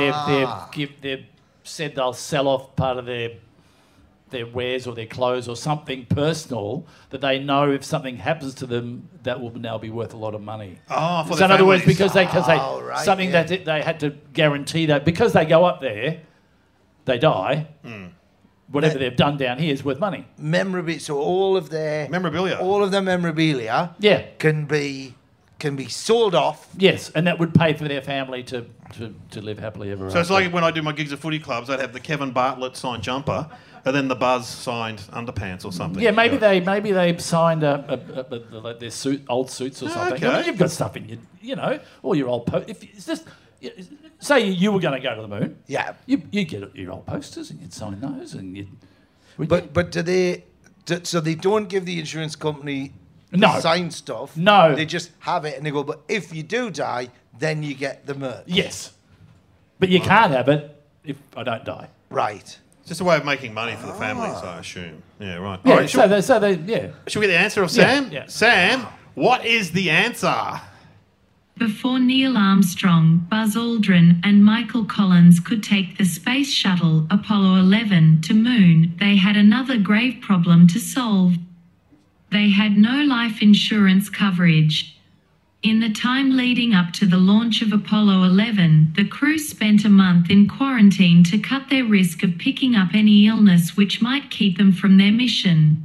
Speaker 1: they've said they'll sell off part of their wares or their clothes or something personal that they know if something happens to them that will now be worth a lot of money.
Speaker 2: Oh, for
Speaker 1: So
Speaker 2: their
Speaker 1: in other words,
Speaker 2: families.
Speaker 1: because they
Speaker 4: right,
Speaker 1: something
Speaker 4: yeah.
Speaker 1: that they had to guarantee that because they go up there, they die. Whatever they've done down here is worth money.
Speaker 4: Memorabilia. So all of their
Speaker 2: Memorabilia.
Speaker 4: memorabilia,
Speaker 1: Yeah.
Speaker 4: can be can be sold off.
Speaker 1: Yes, and that would pay for their family to live happily ever
Speaker 2: So it's
Speaker 1: after.
Speaker 2: like when I do my gigs at footy clubs, I'd have the Kevin Bartlett signed jumper, and then the Buzz signed underpants or something.
Speaker 1: Yeah, maybe they signed like their old suits or something. I mean,
Speaker 2: Okay.
Speaker 1: you've got stuff in all your old if it's just say you were going to go to the moon.
Speaker 4: Yeah.
Speaker 1: You get your old posters and you'd sign those and you'd.
Speaker 4: But do they? So they don't give the insurance company
Speaker 1: No.
Speaker 4: signed stuff.
Speaker 1: No.
Speaker 4: They just have it and they go. But if you do die, then you get the merch.
Speaker 1: Yes, but you can't have it if I don't die.
Speaker 4: Right.
Speaker 2: It's just a way of making money for the families, I assume. Yeah, right.
Speaker 1: Yeah,
Speaker 2: All right,
Speaker 1: so they yeah.
Speaker 2: should we get the answer of Sam?
Speaker 1: Yeah.
Speaker 2: Sam, what is the answer?
Speaker 3: Before Neil Armstrong, Buzz Aldrin, and Michael Collins could take the space shuttle Apollo 11 to Moon, they had another grave problem to solve. They had no life insurance coverage. In the time leading up to the launch of Apollo 11, the crew spent a month in quarantine to cut their risk of picking up any illness which might keep them from their mission.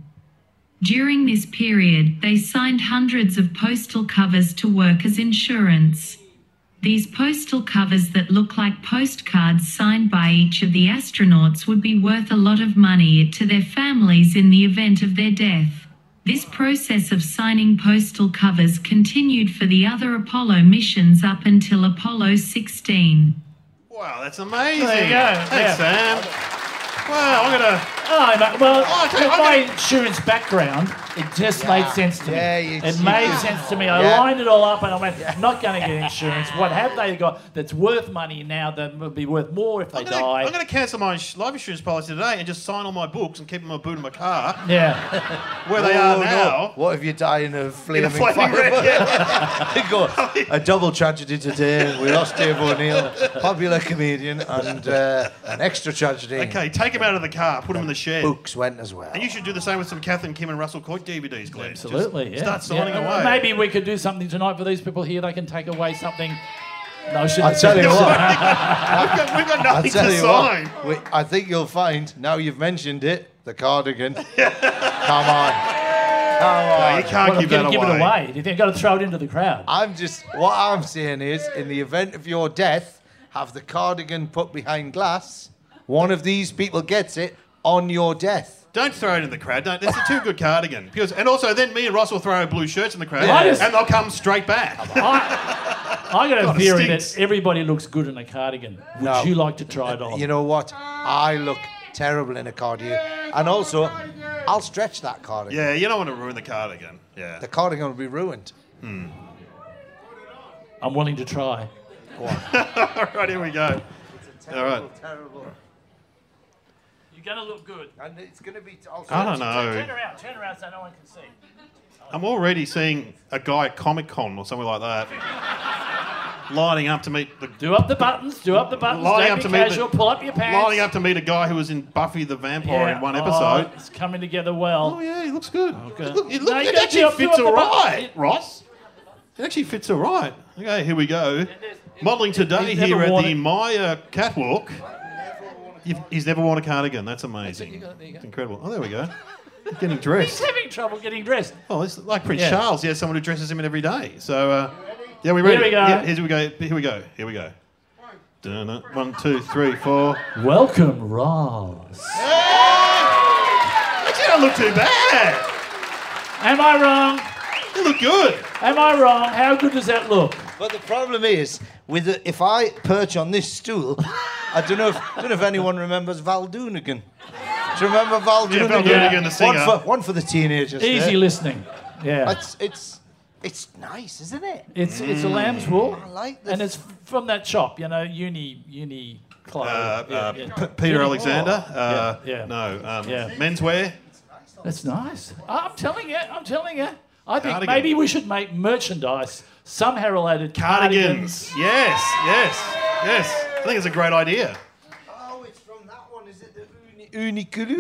Speaker 3: During this period, they signed hundreds of postal covers to work as insurance. These postal covers that look like postcards signed by each of the astronauts would be worth a lot of money to their families in the event of their death. This process of signing postal covers continued for the other Apollo missions up until Apollo 16.
Speaker 2: Wow, that's amazing.
Speaker 1: There you go,
Speaker 2: Thanks,
Speaker 1: yeah.
Speaker 2: Sam. Wow, I'm going to...
Speaker 1: Oh, mate, well,
Speaker 2: okay,
Speaker 1: with
Speaker 2: I'm
Speaker 1: my
Speaker 2: gonna-
Speaker 1: insurance background, it just made sense to me.
Speaker 4: Yeah,
Speaker 1: it made sense to me. I
Speaker 4: Yeah.
Speaker 1: lined it all up and I went, not going to get insurance. What have they got that's worth money now that would be worth more if they die?
Speaker 2: I'm going to cancel my life insurance policy today and just sign all my books and keep them in my boot in my car,
Speaker 1: Yeah.
Speaker 2: where they are now.
Speaker 4: What if you die in a flaming
Speaker 2: flaming
Speaker 4: fire?
Speaker 2: red, yeah.
Speaker 4: They go, a double tragedy today. We lost Dave O'Neill, popular comedian, and an extra tragedy.
Speaker 2: Okay, take them out of the car, put them in the shed.
Speaker 4: Books went as well.
Speaker 2: And you should do the same with some Catherine Kim and Russell Coit DVDs, Glenn.
Speaker 1: Absolutely,
Speaker 2: Just
Speaker 1: yeah.
Speaker 2: start signing
Speaker 1: Yeah.
Speaker 2: away.
Speaker 1: Maybe we could do something tonight for these people here. They can take away something. No, I shouldn't
Speaker 4: I'll tell you what.
Speaker 2: We've got
Speaker 4: I'll
Speaker 2: nothing
Speaker 4: tell
Speaker 2: to
Speaker 4: you
Speaker 2: sign.
Speaker 4: what. I think you'll find, now you've mentioned it, the cardigan. Come on. Come
Speaker 2: No,
Speaker 4: on.
Speaker 2: you can't
Speaker 1: Well, I'm
Speaker 2: give
Speaker 1: going
Speaker 2: that
Speaker 1: to give
Speaker 2: away.
Speaker 1: it away. Do you think I've got to throw it into the crowd?
Speaker 4: What I'm saying is, in the event of your death, have the cardigan put behind glass. One of these people gets it on your death.
Speaker 2: Don't throw it in the crowd. Don't. It's a too good cardigan. Because, and also, then me and Ross will throw our blue shirts in the crowd,
Speaker 1: I just-
Speaker 2: and they'll come straight back.
Speaker 1: I got a
Speaker 2: God, it
Speaker 1: theory
Speaker 2: stinks.
Speaker 1: that everybody looks good in a cardigan. Would
Speaker 4: No.
Speaker 1: you like to try it on?
Speaker 4: You know what? I look terrible in a cardigan. And also, I'll stretch that cardigan.
Speaker 2: Yeah, you don't want to ruin the cardigan. Yeah.
Speaker 4: The cardigan will be ruined.
Speaker 1: I'm willing to try.
Speaker 2: All right, here we go. All right.
Speaker 4: Terrible.
Speaker 1: You're going to look good.
Speaker 4: And it's going to be...
Speaker 2: I don't know.
Speaker 1: Turn around so no one can see.
Speaker 2: I'm already seeing a guy at Comic Con or something like that, lining up to meet the
Speaker 1: Do up the buttons.
Speaker 2: Lining
Speaker 1: Don't
Speaker 2: up
Speaker 1: be
Speaker 2: to meet
Speaker 1: casual. Pull up your pants.
Speaker 2: lining up to meet a guy who was in Buffy the Vampire in one
Speaker 1: Oh,
Speaker 2: episode.
Speaker 1: it's coming together well.
Speaker 2: Oh yeah, he looks good.
Speaker 1: Okay.
Speaker 2: It
Speaker 1: No, you
Speaker 2: it
Speaker 1: gotta
Speaker 2: actually
Speaker 1: do up
Speaker 2: fits
Speaker 1: the
Speaker 2: all
Speaker 1: button.
Speaker 2: right, Ross. It actually fits all right. Okay, here we go. Modelling today
Speaker 1: He's never
Speaker 2: here at
Speaker 1: worn
Speaker 2: the
Speaker 1: it.
Speaker 2: Maya catwalk. He's never worn a cardigan. That's amazing.
Speaker 1: You got it, there you go.
Speaker 2: It's incredible. Oh, there we go. He's getting
Speaker 1: He's
Speaker 2: dressed.
Speaker 1: having trouble getting dressed.
Speaker 2: Oh, it's like Prince
Speaker 1: Yeah.
Speaker 2: Charles. He has someone who dresses him in every day. So, yeah, we're ready.
Speaker 1: Here we go.
Speaker 2: Yeah, here we go. Here we go. Here we go. Dun-dun. 1, 2, 3, 4.
Speaker 1: Welcome, Ross.
Speaker 2: Actually, don't look too bad.
Speaker 1: Am I wrong?
Speaker 2: You look good.
Speaker 1: Am I wrong? How good does that look?
Speaker 4: But the problem is, if I perch on this stool, I don't know if anyone remembers Val Doonigan. Do you remember Val Doonigan?
Speaker 2: Val Doonigan, the singer.
Speaker 4: One for the teenagers.
Speaker 1: Easy
Speaker 4: there.
Speaker 1: listening. Yeah.
Speaker 4: It's nice, isn't it?
Speaker 1: It's a lamb's wool.
Speaker 4: I like this.
Speaker 1: And it's from that shop, uni clothes.
Speaker 2: Peter Alexander.
Speaker 1: yeah.
Speaker 2: No.
Speaker 1: Yeah.
Speaker 2: Menswear.
Speaker 1: That's nice. I'm telling you. I think
Speaker 2: Cardigan.
Speaker 1: maybe we should make merchandise somehow related.
Speaker 2: Cardigans. Yes. I think it's a great idea.
Speaker 4: Oh, it's from that one. Is it the Unikulu?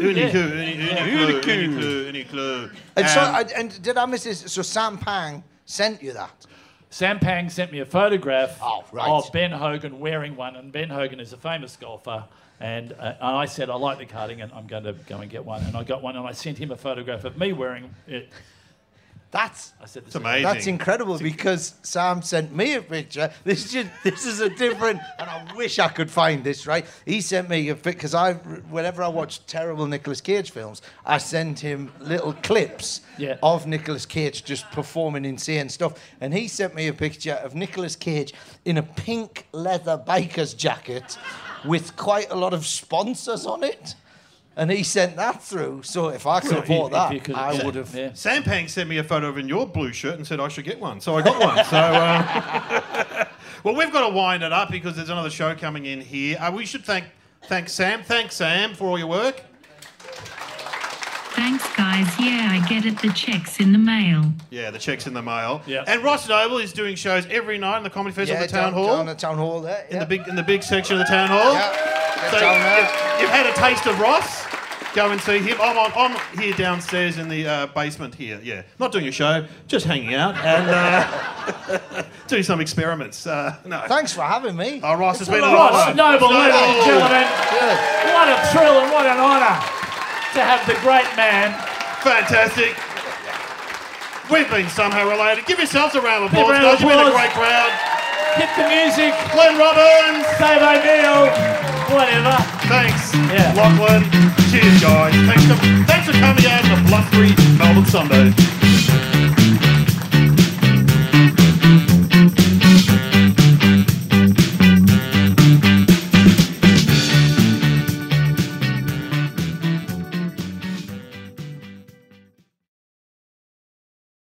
Speaker 2: Uniqlo.
Speaker 4: And and did I miss this? So Sam Pang sent you that.
Speaker 1: Sam Pang sent me a photograph
Speaker 4: Oh, right.
Speaker 1: of Ben Hogan wearing one, and Ben Hogan is a famous golfer. And I said, I like the cardigan, I'm going to go and get one. And I got one, and I sent him a photograph of me wearing it.
Speaker 4: That's
Speaker 1: I said the
Speaker 2: It's
Speaker 1: same.
Speaker 2: amazing.
Speaker 4: That's incredible because Sam sent me a picture. This is a different, and I wish I could find this, right? He sent me a picture, because whenever I watch terrible Nicolas Cage films, I send him little clips
Speaker 1: Yeah.
Speaker 4: of Nicolas Cage just performing insane stuff. And he sent me a picture of Nicolas Cage in a pink leather biker's jacket with quite a lot of sponsors on it. And he sent that through. So if I could have bought
Speaker 1: If you
Speaker 4: that,
Speaker 1: could-
Speaker 4: I
Speaker 1: yeah,
Speaker 4: would have.
Speaker 1: yeah.
Speaker 2: Sam Pang sent me a photo of in your blue shirt and said I should get one. So I got one. So, well, we've got to wind it up because there's another show coming in here. We should thank Sam. Thanks, Sam, for all your work.
Speaker 3: Thanks, guys. Yeah, I get it. The check's in the mail.
Speaker 2: Yeah, the check's in the mail.
Speaker 1: Yeah.
Speaker 2: And Ross Noble is doing shows every night in the Comedy Festival at the Town Hall.
Speaker 4: Down the Town Hall there.
Speaker 2: in the big section of the Town Hall.
Speaker 4: Yeah.
Speaker 2: So
Speaker 4: Down there.
Speaker 2: you've had a taste of Ross. Go and see him. I'm here downstairs in the basement here. Yeah, not doing a show, just hanging out and doing some experiments. No.
Speaker 4: Thanks for having me.
Speaker 2: Oh, Ross, it's been a
Speaker 1: Ross
Speaker 2: lot.
Speaker 1: Noble, ladies and gentlemen.
Speaker 4: Good.
Speaker 1: What a thrill and what an honour to have the great man.
Speaker 2: Fantastic. We've been somehow related. Give yourselves a round of
Speaker 1: Big
Speaker 2: applause,
Speaker 1: round of
Speaker 2: guys. You've been a
Speaker 1: applause.
Speaker 2: great crowd.
Speaker 1: Hit the music.
Speaker 2: Glenn Robbins.
Speaker 1: Dave O'Neill. Whatever.
Speaker 2: Thanks,
Speaker 1: Yeah.
Speaker 2: Lachlan. Cheers, guys. Thanks for coming out on a blustery Melbourne Sunday.